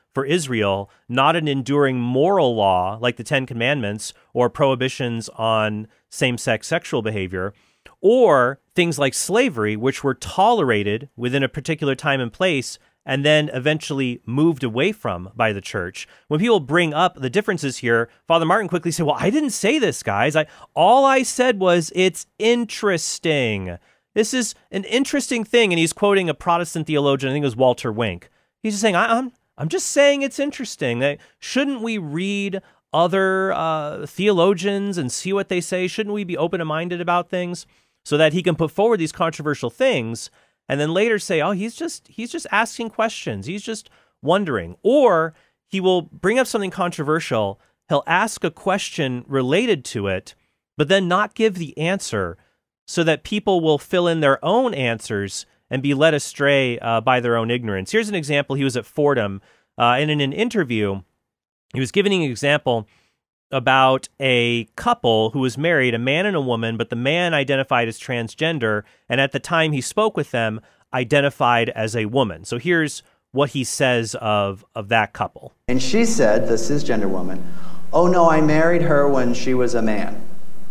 for Israel, not an enduring moral law like the Ten Commandments or prohibitions on same-sex sexual behavior, or things like slavery, which were tolerated within a particular time and place and then eventually moved away from by the church. When people bring up the differences here, Father Martin quickly said, well, I didn't say this, guys. I, all I said was it's interesting. This is an interesting thing. And he's quoting a Protestant theologian, I think it was Walter Wink. He's just saying, I, I'm, I'm just saying it's interesting. That shouldn't we read other uh, theologians and see what they say? Shouldn't we be open-minded about things so that he can put forward these controversial things and then later say, oh, he's just he's just asking questions. He's just wondering. Or he will bring up something controversial. He'll ask a question related to it, but then not give the answer so that people will fill in their own answers and be led astray uh, by their own ignorance. Here's an example. He was at Fordham, uh, and in an interview, he was giving an example about a couple who was married, a man and a woman, but the man identified as transgender, and at the time he spoke with them, identified as a woman. So here's what he says of, of that couple. And she said, the cisgender woman, oh no, I married her when she was a man.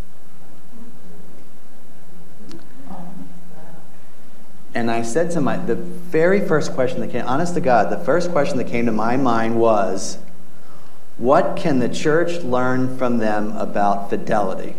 And I said to my, the very first question that came, honest to God, the first question that came to my mind was, what can the church learn from them about fidelity?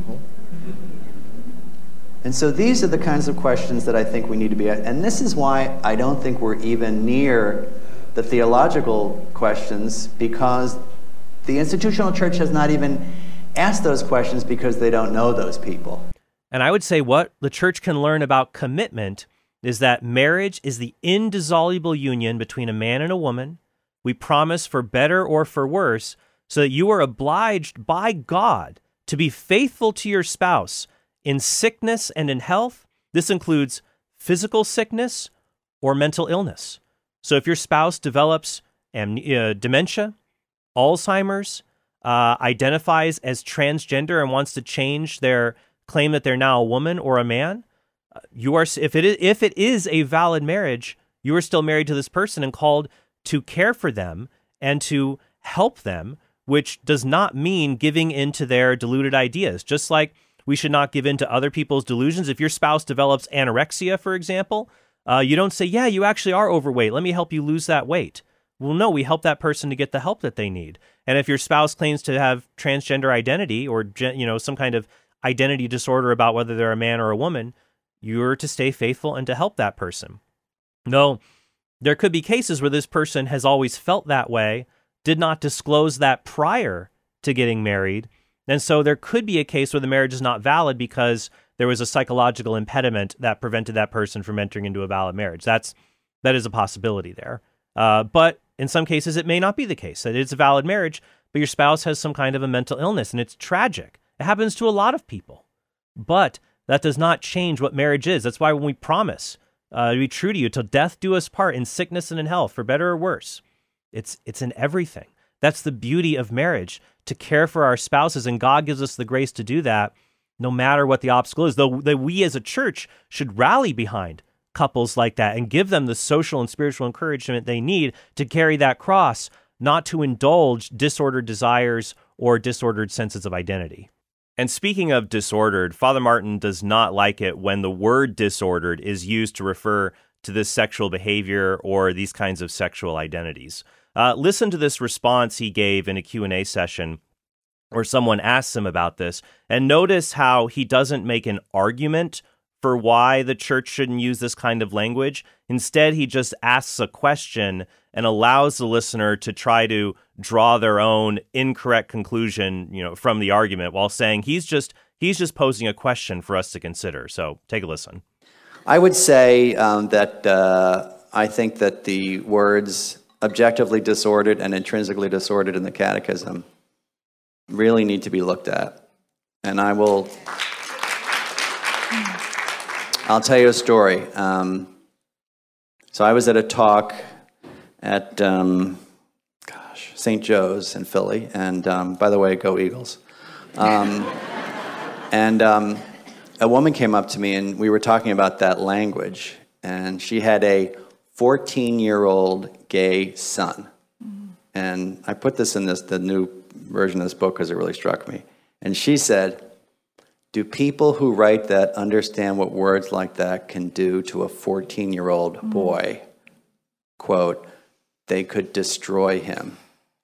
And so these are the kinds of questions that I think we need to be at. And this is why I don't think we're even near the theological questions, because the institutional church has not even asked those questions because they don't know those people. And I would say what the church can learn about commitment is that marriage is the indissoluble union between a man and a woman. We promise for better or for worse, so that you are obliged by God to be faithful to your spouse in sickness and in health. This includes physical sickness or mental illness. So if your spouse develops am- uh, dementia, Alzheimer's, uh, identifies as transgender and wants to change their claim that they're now a woman or a man, uh, you are if it is, if it is a valid marriage, you are still married to this person and called to care for them and to help them, which does not mean giving into their deluded ideas. Just like we should not give in to other people's delusions. If your spouse develops anorexia, for example, uh, you don't say, yeah, you actually are overweight. Let me help you lose that weight. Well, no, we help that person to get the help that they need. And if your spouse claims to have transgender identity or, you know, some kind of identity disorder about whether they're a man or a woman, you're to stay faithful and to help that person. No. There could be cases where this person has always felt that way, did not disclose that prior to getting married, and so there could be a case where the marriage is not valid because there was a psychological impediment that prevented that person from entering into a valid marriage. That's that is a possibility there. Uh, but in some cases, it may not be the case, that it's a valid marriage, but your spouse has some kind of a mental illness, and it's tragic. It happens to a lot of people. But that does not change what marriage is. That's why when we promise Uh, to be true to you, till death do us part, in sickness and in health, for better or worse. It's it's in everything. That's the beauty of marriage, to care for our spouses, and God gives us the grace to do that no matter what the obstacle is, though that we as a church should rally behind couples like that and give them the social and spiritual encouragement they need to carry that cross, not to indulge disordered desires or disordered senses of identity. And speaking of disordered, Father Martin does not like it when the word disordered is used to refer to this sexual behavior or these kinds of sexual identities. Uh, listen to this response he gave in a Q and A session where someone asks him about this, and notice how he doesn't make an argument for why the church shouldn't use this kind of language. Instead, he just asks a question and allows the listener to try to draw their own incorrect conclusion, you know, from the argument, while saying he's just he's just posing a question for us to consider. So take a listen. I would say um, that uh, I think that the words objectively disordered and intrinsically disordered in the Catechism really need to be looked at. And I will, I'll tell you a story. Um, so I was at a talk at, um, gosh, Saint Joe's in Philly. And um, by the way, go Eagles. Um, and um, a woman came up to me and we were talking about that language. And she had a fourteen-year-old gay son. and I put this in this the new version of this book because it really struck me. And she said, do people who write that understand what words like that can do to a fourteen-year-old mm. boy? Quote, they could destroy him.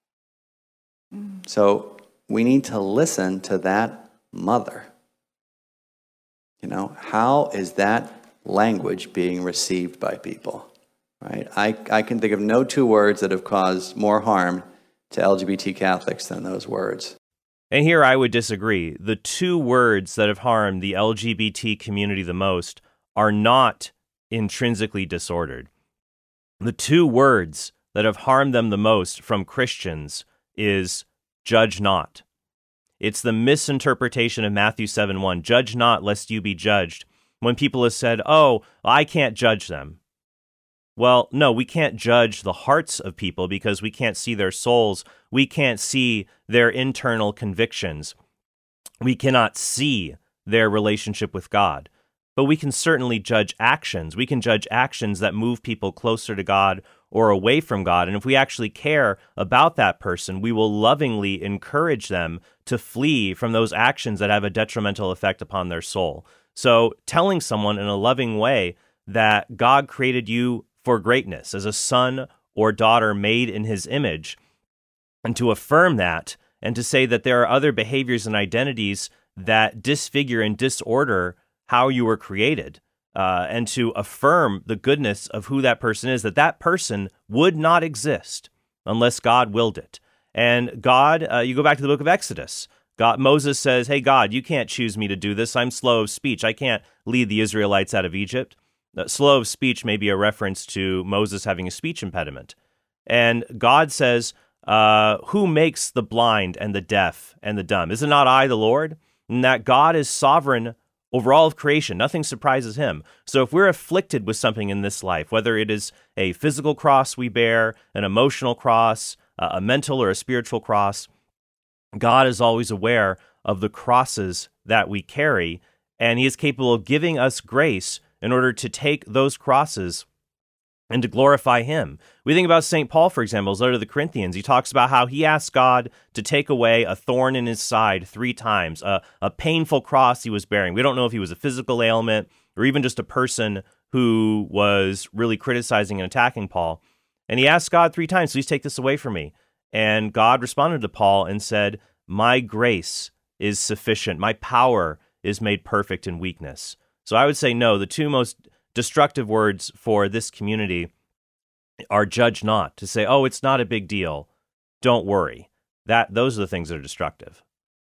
Mm. So we need to listen to that mother. You know, how is that language being received by people? Right? I, I can think of no two words that have caused more harm to L G B T Catholics than those words. And here I would disagree. The two words that have harmed the L G B T community the most are not intrinsically disordered. The two words that have harmed them the most from Christians is judge not. It's the misinterpretation of Matthew seven one, judge not lest you be judged, when people have said, oh, I can't judge them. Well, no, we can't judge the hearts of people because we can't see their souls. We can't see their internal convictions. We cannot see their relationship with God. But we can certainly judge actions. We can judge actions that move people closer to God or away from God. And if we actually care about that person, we will lovingly encourage them to flee from those actions that have a detrimental effect upon their soul. So telling someone in a loving way that God created you for greatness as a son or daughter made in his image, and to affirm that, and to say that there are other behaviors and identities that disfigure and disorder how you were created, uh, and to affirm the goodness of who that person is, that that person would not exist unless God willed it. And God, uh, you go back to the book of Exodus, God, Moses says, hey, God, you can't choose me to do this. I'm slow of speech. I can't lead the Israelites out of Egypt. Uh, slow of speech may be a reference to Moses having a speech impediment. And God says, uh, who makes the blind and the deaf and the dumb? Is it not I, the Lord? And that God is sovereign over all of creation. Nothing surprises him. So if we're afflicted with something in this life, whether it is a physical cross we bear, an emotional cross, uh, a mental or a spiritual cross, God is always aware of the crosses that we carry, and he is capable of giving us grace in order to take those crosses and to glorify him. We think about Saint Paul, for example, his letter to the Corinthians. He talks about how he asked God to take away a thorn in his side three times, a, a painful cross he was bearing. We don't know if he was a physical ailment or even just a person who was really criticizing and attacking Paul. And he asked God three times, please take this away from me. And God responded to Paul and said, my grace is sufficient. My power is made perfect in weakness. So I would say no, the two most destructive words for this community are judge not, to say, oh, it's not a big deal. Don't worry. That those are the things that are destructive.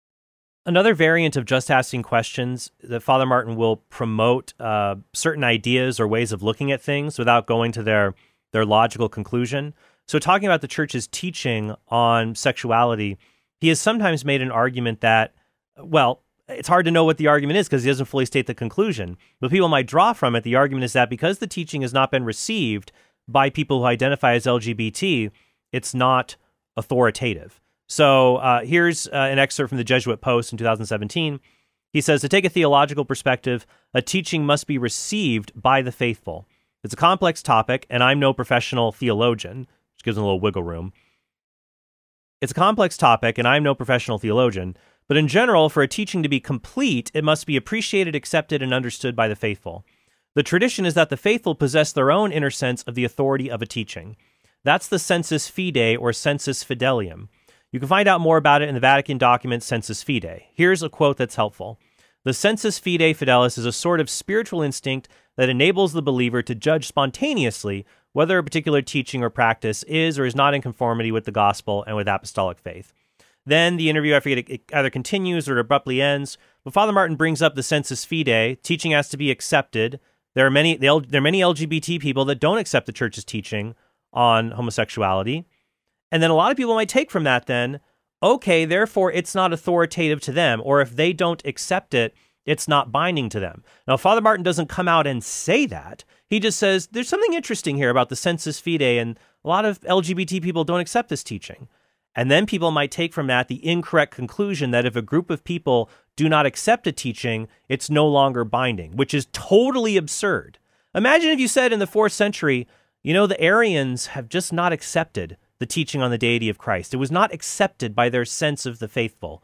Another variant of just asking questions, that Father Martin will promote uh, certain ideas or ways of looking at things without going to their, their logical conclusion. So talking about the church's teaching on sexuality, he has sometimes made an argument that, well, it's hard to know what the argument is because he doesn't fully state the conclusion. But people might draw from it, the argument is that because the teaching has not been received by people who identify as L G B T, it's not authoritative. So uh, here's uh, an excerpt from the Jesuit Post in two thousand seventeen. He says, to take a theological perspective, a teaching must be received by the faithful. It's a complex topic, and I'm no professional theologian, which gives him a little wiggle room. It's a complex topic, and I'm no professional theologian, but in general, for a teaching to be complete, it must be appreciated, accepted, and understood by the faithful. The tradition is that the faithful possess their own inner sense of the authority of a teaching. That's the sensus fidei, or sensus fidelium. You can find out more about it in the Vatican document Sensus Fidei. Here's a quote that's helpful. The sensus fidei fidelis is a sort of spiritual instinct that enables the believer to judge spontaneously whether a particular teaching or practice is or is not in conformity with the gospel and with apostolic faith. Then the interview, I forget, it either continues or it abruptly ends. But Father Martin brings up the sensus fidei. Teaching has to be accepted. There are many there are many L G B T people that don't accept the church's teaching on homosexuality. And then a lot of people might take from that then, okay, therefore it's not authoritative to them. Or if they don't accept it, it's not binding to them. Now, Father Martin doesn't come out and say that. He just says, there's something interesting here about the sensus fidei, and a lot of L G B T people don't accept this teaching. And then people might take from that the incorrect conclusion that if a group of people do not accept a teaching, it's no longer binding, which is totally absurd. Imagine if you said in the fourth century, you know, the Arians have just not accepted the the teaching on the deity of Christ. It was not accepted by their sense of the faithful.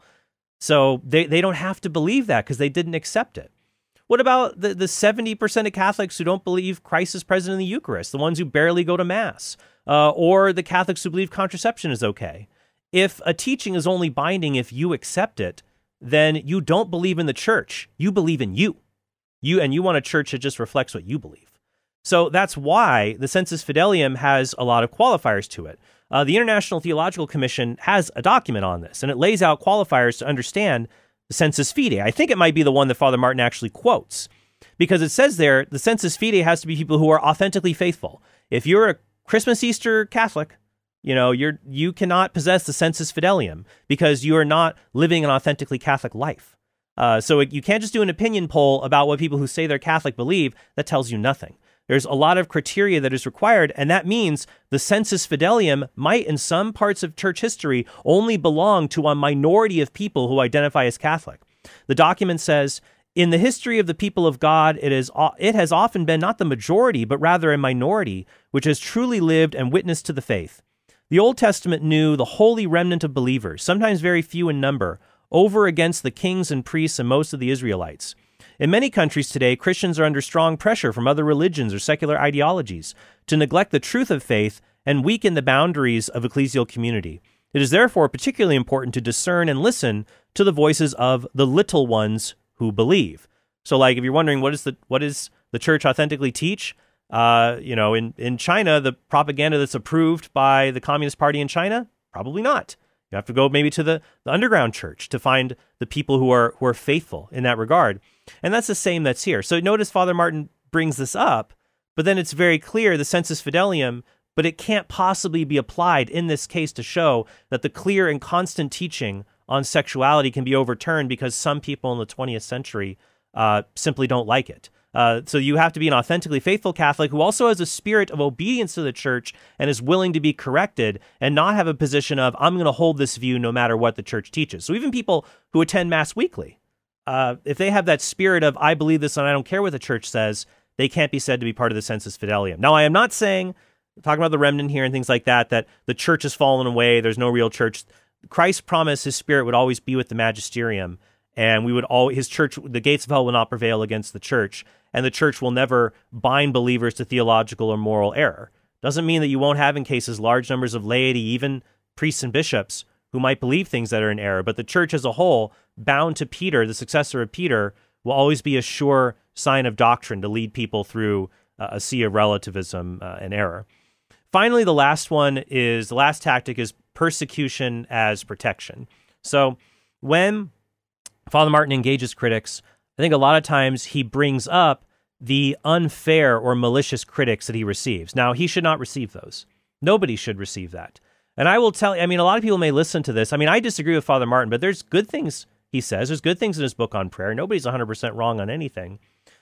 So they, they don't have to believe that because they didn't accept it. What about the, the seventy percent of Catholics who don't believe Christ is present in the Eucharist, the ones who barely go to Mass, uh, or the Catholics who believe contraception is okay? If a teaching is only binding if you accept it, then you don't believe in the church. You believe in you. You and you want a church that just reflects what you believe. So that's why the Sensus Fidelium has a lot of qualifiers to it. Uh, the International Theological Commission has a document on this, and it lays out qualifiers to understand the Sensus Fidei. I think it might be the one that Father Martin actually quotes, because it says there, the Sensus Fidei has to be people who are authentically faithful. If you're a Christmas Easter Catholic, you know, you're, you cannot possess the Sensus Fidelium because you are not living an authentically Catholic life. Uh, so it, you can't just do an opinion poll about what people who say they're Catholic believe. That tells you nothing. There's a lot of criteria that is required, and that means the Sensus Fidelium might, in some parts of church history, only belong to a minority of people who identify as Catholic. The document says, in the history of the people of God, it is it has often been not the majority, but rather a minority, which has truly lived and witnessed to the faith. The Old Testament knew the holy remnant of believers, sometimes very few in number, over against the kings and priests and most of the Israelites. In many countries today, Christians are under strong pressure from other religions or secular ideologies to neglect the truth of faith and weaken the boundaries of ecclesial community. It is therefore particularly important to discern and listen to the voices of the little ones who believe. So, like, if you're wondering what is the what is the church authentically teach, uh, you know, in, in China, the propaganda that's approved by the Communist Party in China, probably not. You have to go maybe to the, the underground church to find the people who are who are faithful in that regard. And that's the same that's here. So notice Father Martin brings this up, but then it's very clear, the Sensus Fidelium, but it can't possibly be applied in this case to show that the clear and constant teaching on sexuality can be overturned because some people in the twentieth century uh, simply don't like it. Uh, so you have to be an authentically faithful Catholic who also has a spirit of obedience to the church and is willing to be corrected and not have a position of, I'm going to hold this view no matter what the church teaches. So even people who attend Mass weekly, uh, if they have that spirit of, I believe this and I don't care what the church says, they can't be said to be part of the Sensus Fidelium. Now, I am not saying, talking about the remnant here and things like that, that the church has fallen away, there's no real church. Christ promised his spirit would always be with the magisterium, and we would all, his church, the gates of hell will not prevail against the church, and the church will never bind believers to theological or moral error. Doesn't mean that you won't have in cases large numbers of laity, even priests and bishops, who might believe things that are in error, but the church as a whole, bound to Peter, the successor of Peter, will always be a sure sign of doctrine to lead people through uh, a sea of relativism uh, and error. Finally, the last one is, the last tactic is persecution as protection. So when Father Martin engages critics, I think a lot of times he brings up the unfair or malicious critics that he receives. Now, he should not receive those. Nobody should receive that. And I will tell you, I mean, a lot of people may listen to this. I mean, I disagree with Father Martin, but there's good things he says. There's good things in his book on prayer. Nobody's one hundred percent wrong on anything.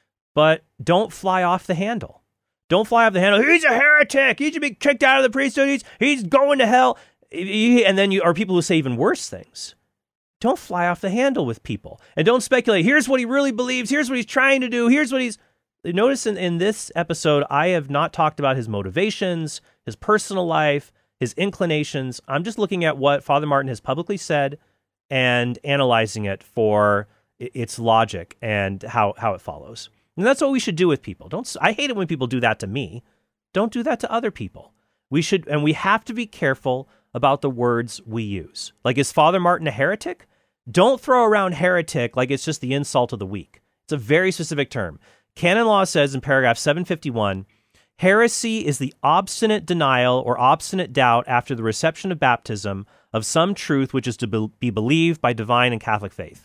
But don't fly off the handle. Don't fly off the handle. He's a heretic. He should be kicked out of the priesthood. He's, he's going to hell. And then you are people who say even worse things. Don't fly off the handle with people. And don't speculate. Here's what he really believes. Here's what he's trying to do. Here's what he's... Notice in, in this episode, I have not talked about his motivations, his personal life, his inclinations. I'm just looking at what Father Martin has publicly said and analyzing it for its logic and how, how it follows. And that's what we should do with people. Don't, I hate it when people do that to me. Don't do that to other people. We should, and we have to be careful about the words we use. Like, is Father Martin a heretic? Don't throw around heretic like it's just the insult of the week. It's a very specific term. Canon law says in paragraph seven fifty-one, heresy is the obstinate denial or obstinate doubt after the reception of baptism of some truth which is to be believed by divine and Catholic faith.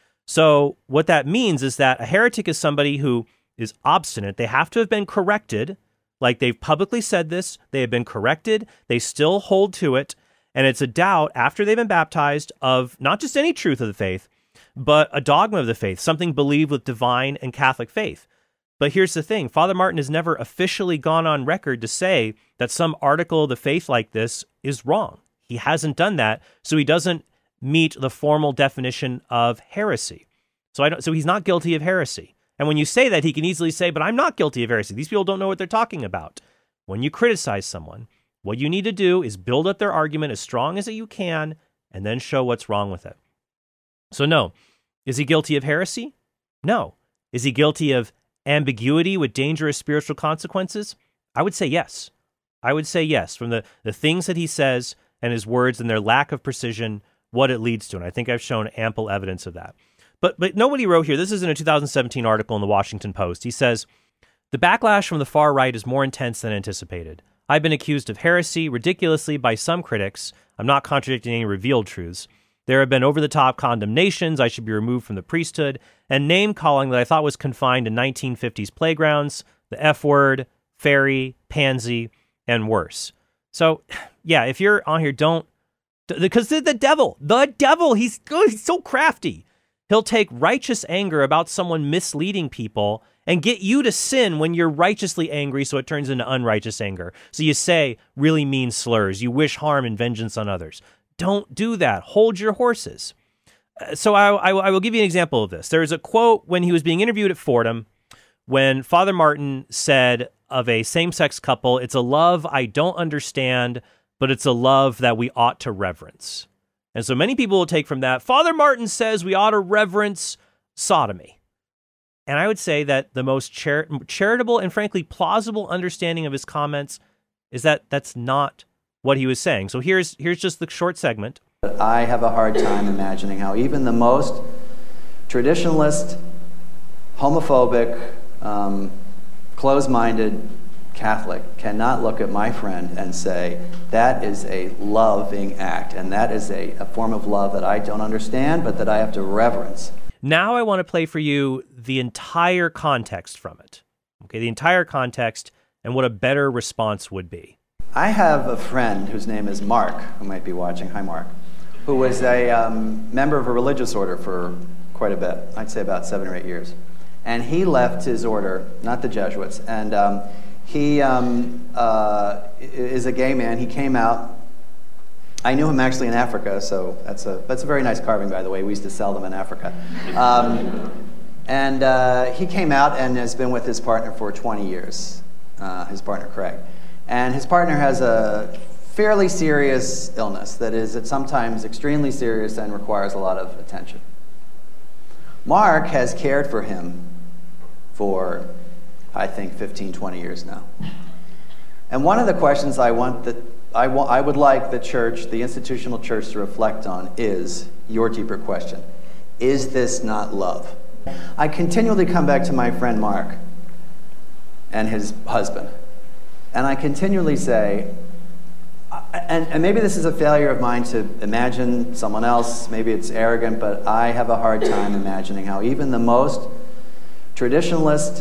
So what that means is that a heretic is somebody who is obstinate. They have to have been corrected. Like, they've publicly said this, they have been corrected, they still hold to it, and it's a doubt after they've been baptized of not just any truth of the faith, but a dogma of the faith, something believed with divine and Catholic faith. But here's the thing, Father Martin has never officially gone on record to say that some article of the faith like this is wrong. He hasn't done that, so he doesn't meet the formal definition of heresy. So I don't, so he's not guilty of heresy. And when you say that, he can easily say, but I'm not guilty of heresy. These people don't know what they're talking about. When you criticize someone, What you need to do is build up their argument as strong as you can and then show what's wrong with it. So no. Is he guilty of heresy? No. Is he guilty of ambiguity with dangerous spiritual consequences? I would say yes. I would say yes. From the, the things that he says and his words and their lack of precision, what it leads to. And I think I've shown ample evidence of that. But but nobody wrote here. This is in a two thousand seventeen article in the Washington Post. He says, the backlash from the far right is more intense than anticipated. I've been accused of heresy ridiculously by some critics. I'm not contradicting any revealed truths. There have been over-the-top condemnations. I should be removed from the priesthood, and name-calling that I thought was confined to nineteen fifties playgrounds, the F word, fairy, pansy, and worse. So, yeah, if you're on here, don't... Because the, the devil, the devil, he's, he's so crafty. He'll take righteous anger about someone misleading people and get you to sin when you're righteously angry, so it turns into unrighteous anger. So you say really mean slurs. You wish harm and vengeance on others. Don't do that. Hold your horses. Uh, so I, I, I will give you an example of this. There is a quote when he was being interviewed at Fordham when Father Martin said of a same-sex couple, it's a love I don't understand, but it's a love that we ought to reverence. And so many people will take from that, Father Martin says we ought to reverence sodomy. And I would say that the most char- charitable and frankly plausible understanding of his comments is that that's not what he was saying. So here's here's just the short segment. I have a hard time imagining how even the most traditionalist, homophobic, um, closed-minded Catholic cannot look at my friend and say, that is a loving act, and that is a, a form of love that I don't understand, but that I have to reverence. Now I want to play for you the entire context from it. Okay, the entire context and what a better response would be. I have a friend whose name is Mark, who might be watching. Hi, Mark. Who was a um, member of a religious order for quite a bit. I'd say about seven or eight years. And he left his order, not the Jesuits, and um, he um, uh, is a gay man. He came out. I knew him actually in Africa, so that's a that's a very nice carving, by the way. We used to sell them in Africa. Um, and uh, he came out and has been with his partner for twenty years, uh, his partner Craig. And his partner has a fairly serious illness that is at sometimes extremely serious and requires a lot of attention. Mark has cared for him for, I think, fifteen, twenty years now. And one of the questions I want that I, wa- I would like the church, the institutional church, to reflect on is your deeper question. Is this not love? I continually come back to my friend Mark and his husband, and I continually say, and, and maybe this is a failure of mine to imagine someone else, maybe it's arrogant, but I have a hard time imagining how even the most traditionalist,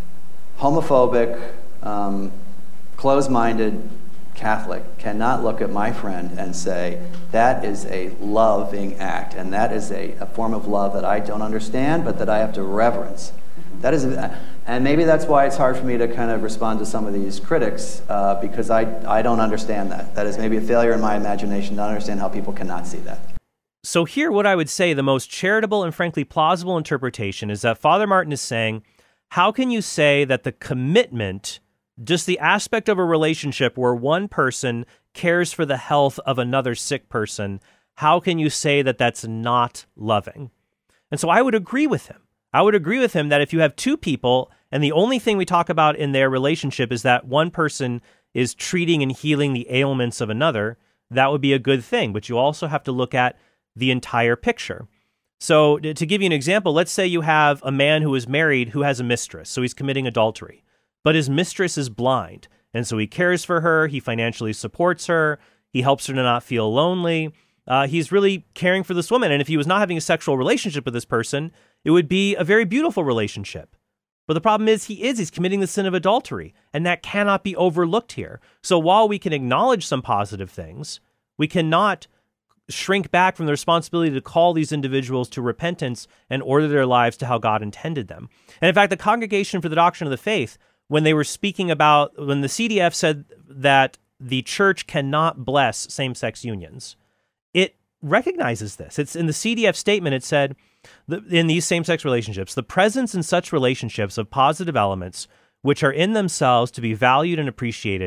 homophobic, um, closed-minded Catholic cannot look at my friend and say, that is a loving act, and that is a, a form of love that I don't understand, but that I have to reverence. That is, and maybe that's why it's hard for me to kind of respond to some of these critics, uh, because I, I don't understand that. That is maybe a failure in my imagination to understand how people cannot see that. So here, what I would say, the most charitable and frankly plausible interpretation is that Father Martin is saying, how can you say that the commitment, just the aspect of a relationship where one person cares for the health of another sick person, how can you say that that's not loving? And so I would agree with him. I would agree with him that if you have two people and the only thing we talk about in their relationship is that one person is treating and healing the ailments of another, that would be a good thing. But you also have to look at the entire picture. So to give you an example, let's say you have a man who is married who has a mistress, so he's committing adultery. But his mistress is blind, and so he cares for her, he financially supports her, he helps her to not feel lonely. Uh, he's really caring for this woman, and if he was not having a sexual relationship with this person, it would be a very beautiful relationship. But the problem is he is, he's committing the sin of adultery, and that cannot be overlooked here. So while we can acknowledge some positive things, we cannot shrink back from the responsibility to call these individuals to repentance and order their lives to how God intended them. And in fact, the Congregation for the Doctrine of the Faith, when they were speaking about, when the C D F said that the church cannot bless same-sex unions, it recognizes this. It's in the C D F statement, it said, in these same-sex relationships, the presence in such relationships of positive elements, which are in themselves to be valued and appreciated,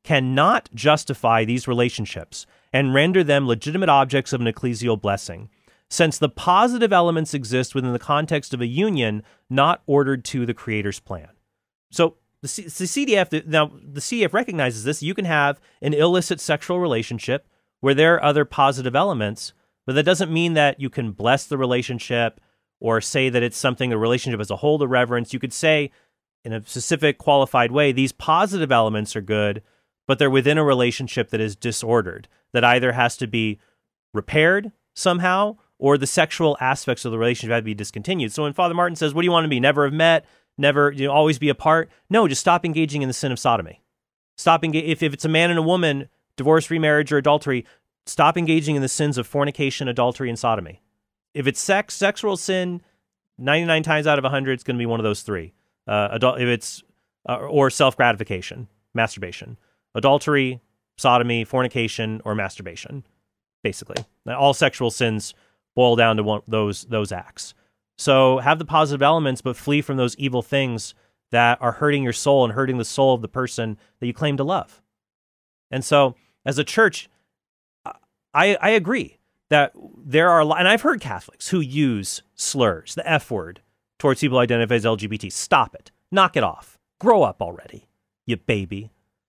cannot justify these relationships and render them legitimate objects of an ecclesial blessing, since the positive elements exist within the context of a union not ordered to the Creator's plan. So the, C- the C D F, now the C D F recognizes this. You can have an illicit sexual relationship where there are other positive elements, but that doesn't mean that you can bless the relationship or say that it's something, the relationship as a whole to reverence. You could say in a specific qualified way, these positive elements are good, but they're within a relationship that is disordered, that either has to be repaired somehow or the sexual aspects of the relationship have to be discontinued. So when Father Martin says, what do you want to be? Never have met, never, you know, always be apart. No, just stop engaging in the sin of sodomy. Stop engaging. If, if it's a man and a woman, divorce, remarriage, or adultery, stop engaging in the sins of fornication, adultery, and sodomy. If it's sex, sexual sin, ninety-nine times out of one hundred, it's going to be one of those three. Uh, adult, if it's uh, or self-gratification, masturbation, adultery, sodomy, fornication, or masturbation. Basically, now, all sexual sins boil down to one, those those acts. So have the positive elements, but flee from those evil things that are hurting your soul and hurting the soul of the person that you claim to love. And so, as a church, I I agree that there are, and I've heard Catholics who use slurs, the F word, towards people who identify as L G B T. Stop it. Knock it off. Grow up already, you baby.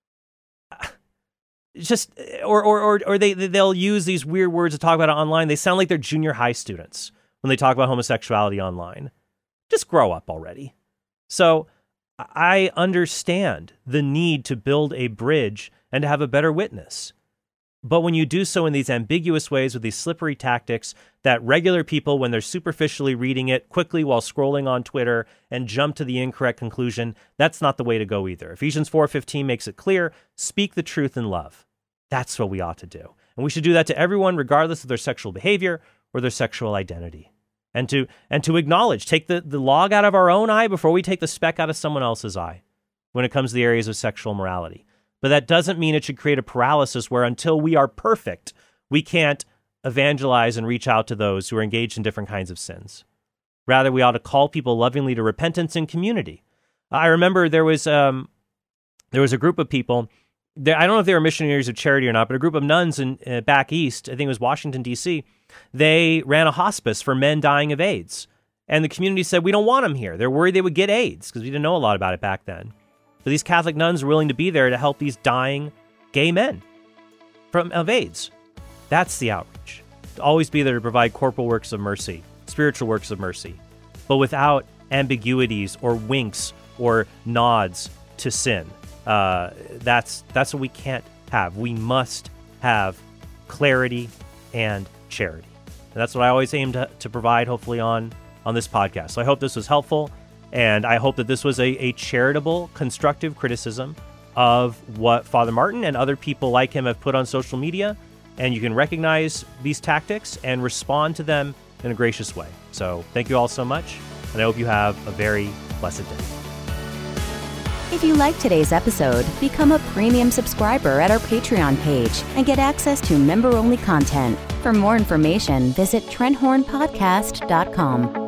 Just, or or or, or they, they'll use these weird words to talk about it online. They sound like they're junior high students when they talk about homosexuality online. Just grow up already. So I understand the need to build a bridge and to have a better witness. But when you do so in these ambiguous ways with these slippery tactics that regular people, when they're superficially reading it quickly while scrolling on Twitter and jump to the incorrect conclusion, that's not the way to go either. Ephesians four fifteen makes it clear, speak the truth in love. That's what we ought to do. And we should do that to everyone, regardless of their sexual behavior or their sexual identity. And to and to acknowledge, take the, the log out of our own eye before we take the speck out of someone else's eye when it comes to the areas of sexual morality. But that doesn't mean it should create a paralysis where until we are perfect, we can't evangelize and reach out to those who are engaged in different kinds of sins. Rather, we ought to call people lovingly to repentance and community. I remember there was um, there was a group of people, there, I don't know if they were missionaries of charity or not, but a group of nuns in uh, back east, I think it was Washington, D C, they ran a hospice for men dying of AIDS. And the community said, we don't want them here. They're worried they would get AIDS because we didn't know a lot about it back then. But these Catholic nuns are willing to be there to help these dying gay men from of AIDS. That's the outreach. To always be there to provide corporal works of mercy, spiritual works of mercy, but without ambiguities or winks or nods to sin. Uh, that's that's what we can't have. We must have clarity and charity. And that's what I always aim to, to provide, hopefully, on, on this podcast. So I hope this was helpful. And I hope that this was a, a charitable, constructive criticism of what Father Martin and other people like him have put on social media. And you can recognize these tactics and respond to them in a gracious way. So thank you all so much. And I hope you have a very blessed day. If you like today's episode, become a premium subscriber at our Patreon page and get access to member-only content. For more information, visit trent horn podcast dot com.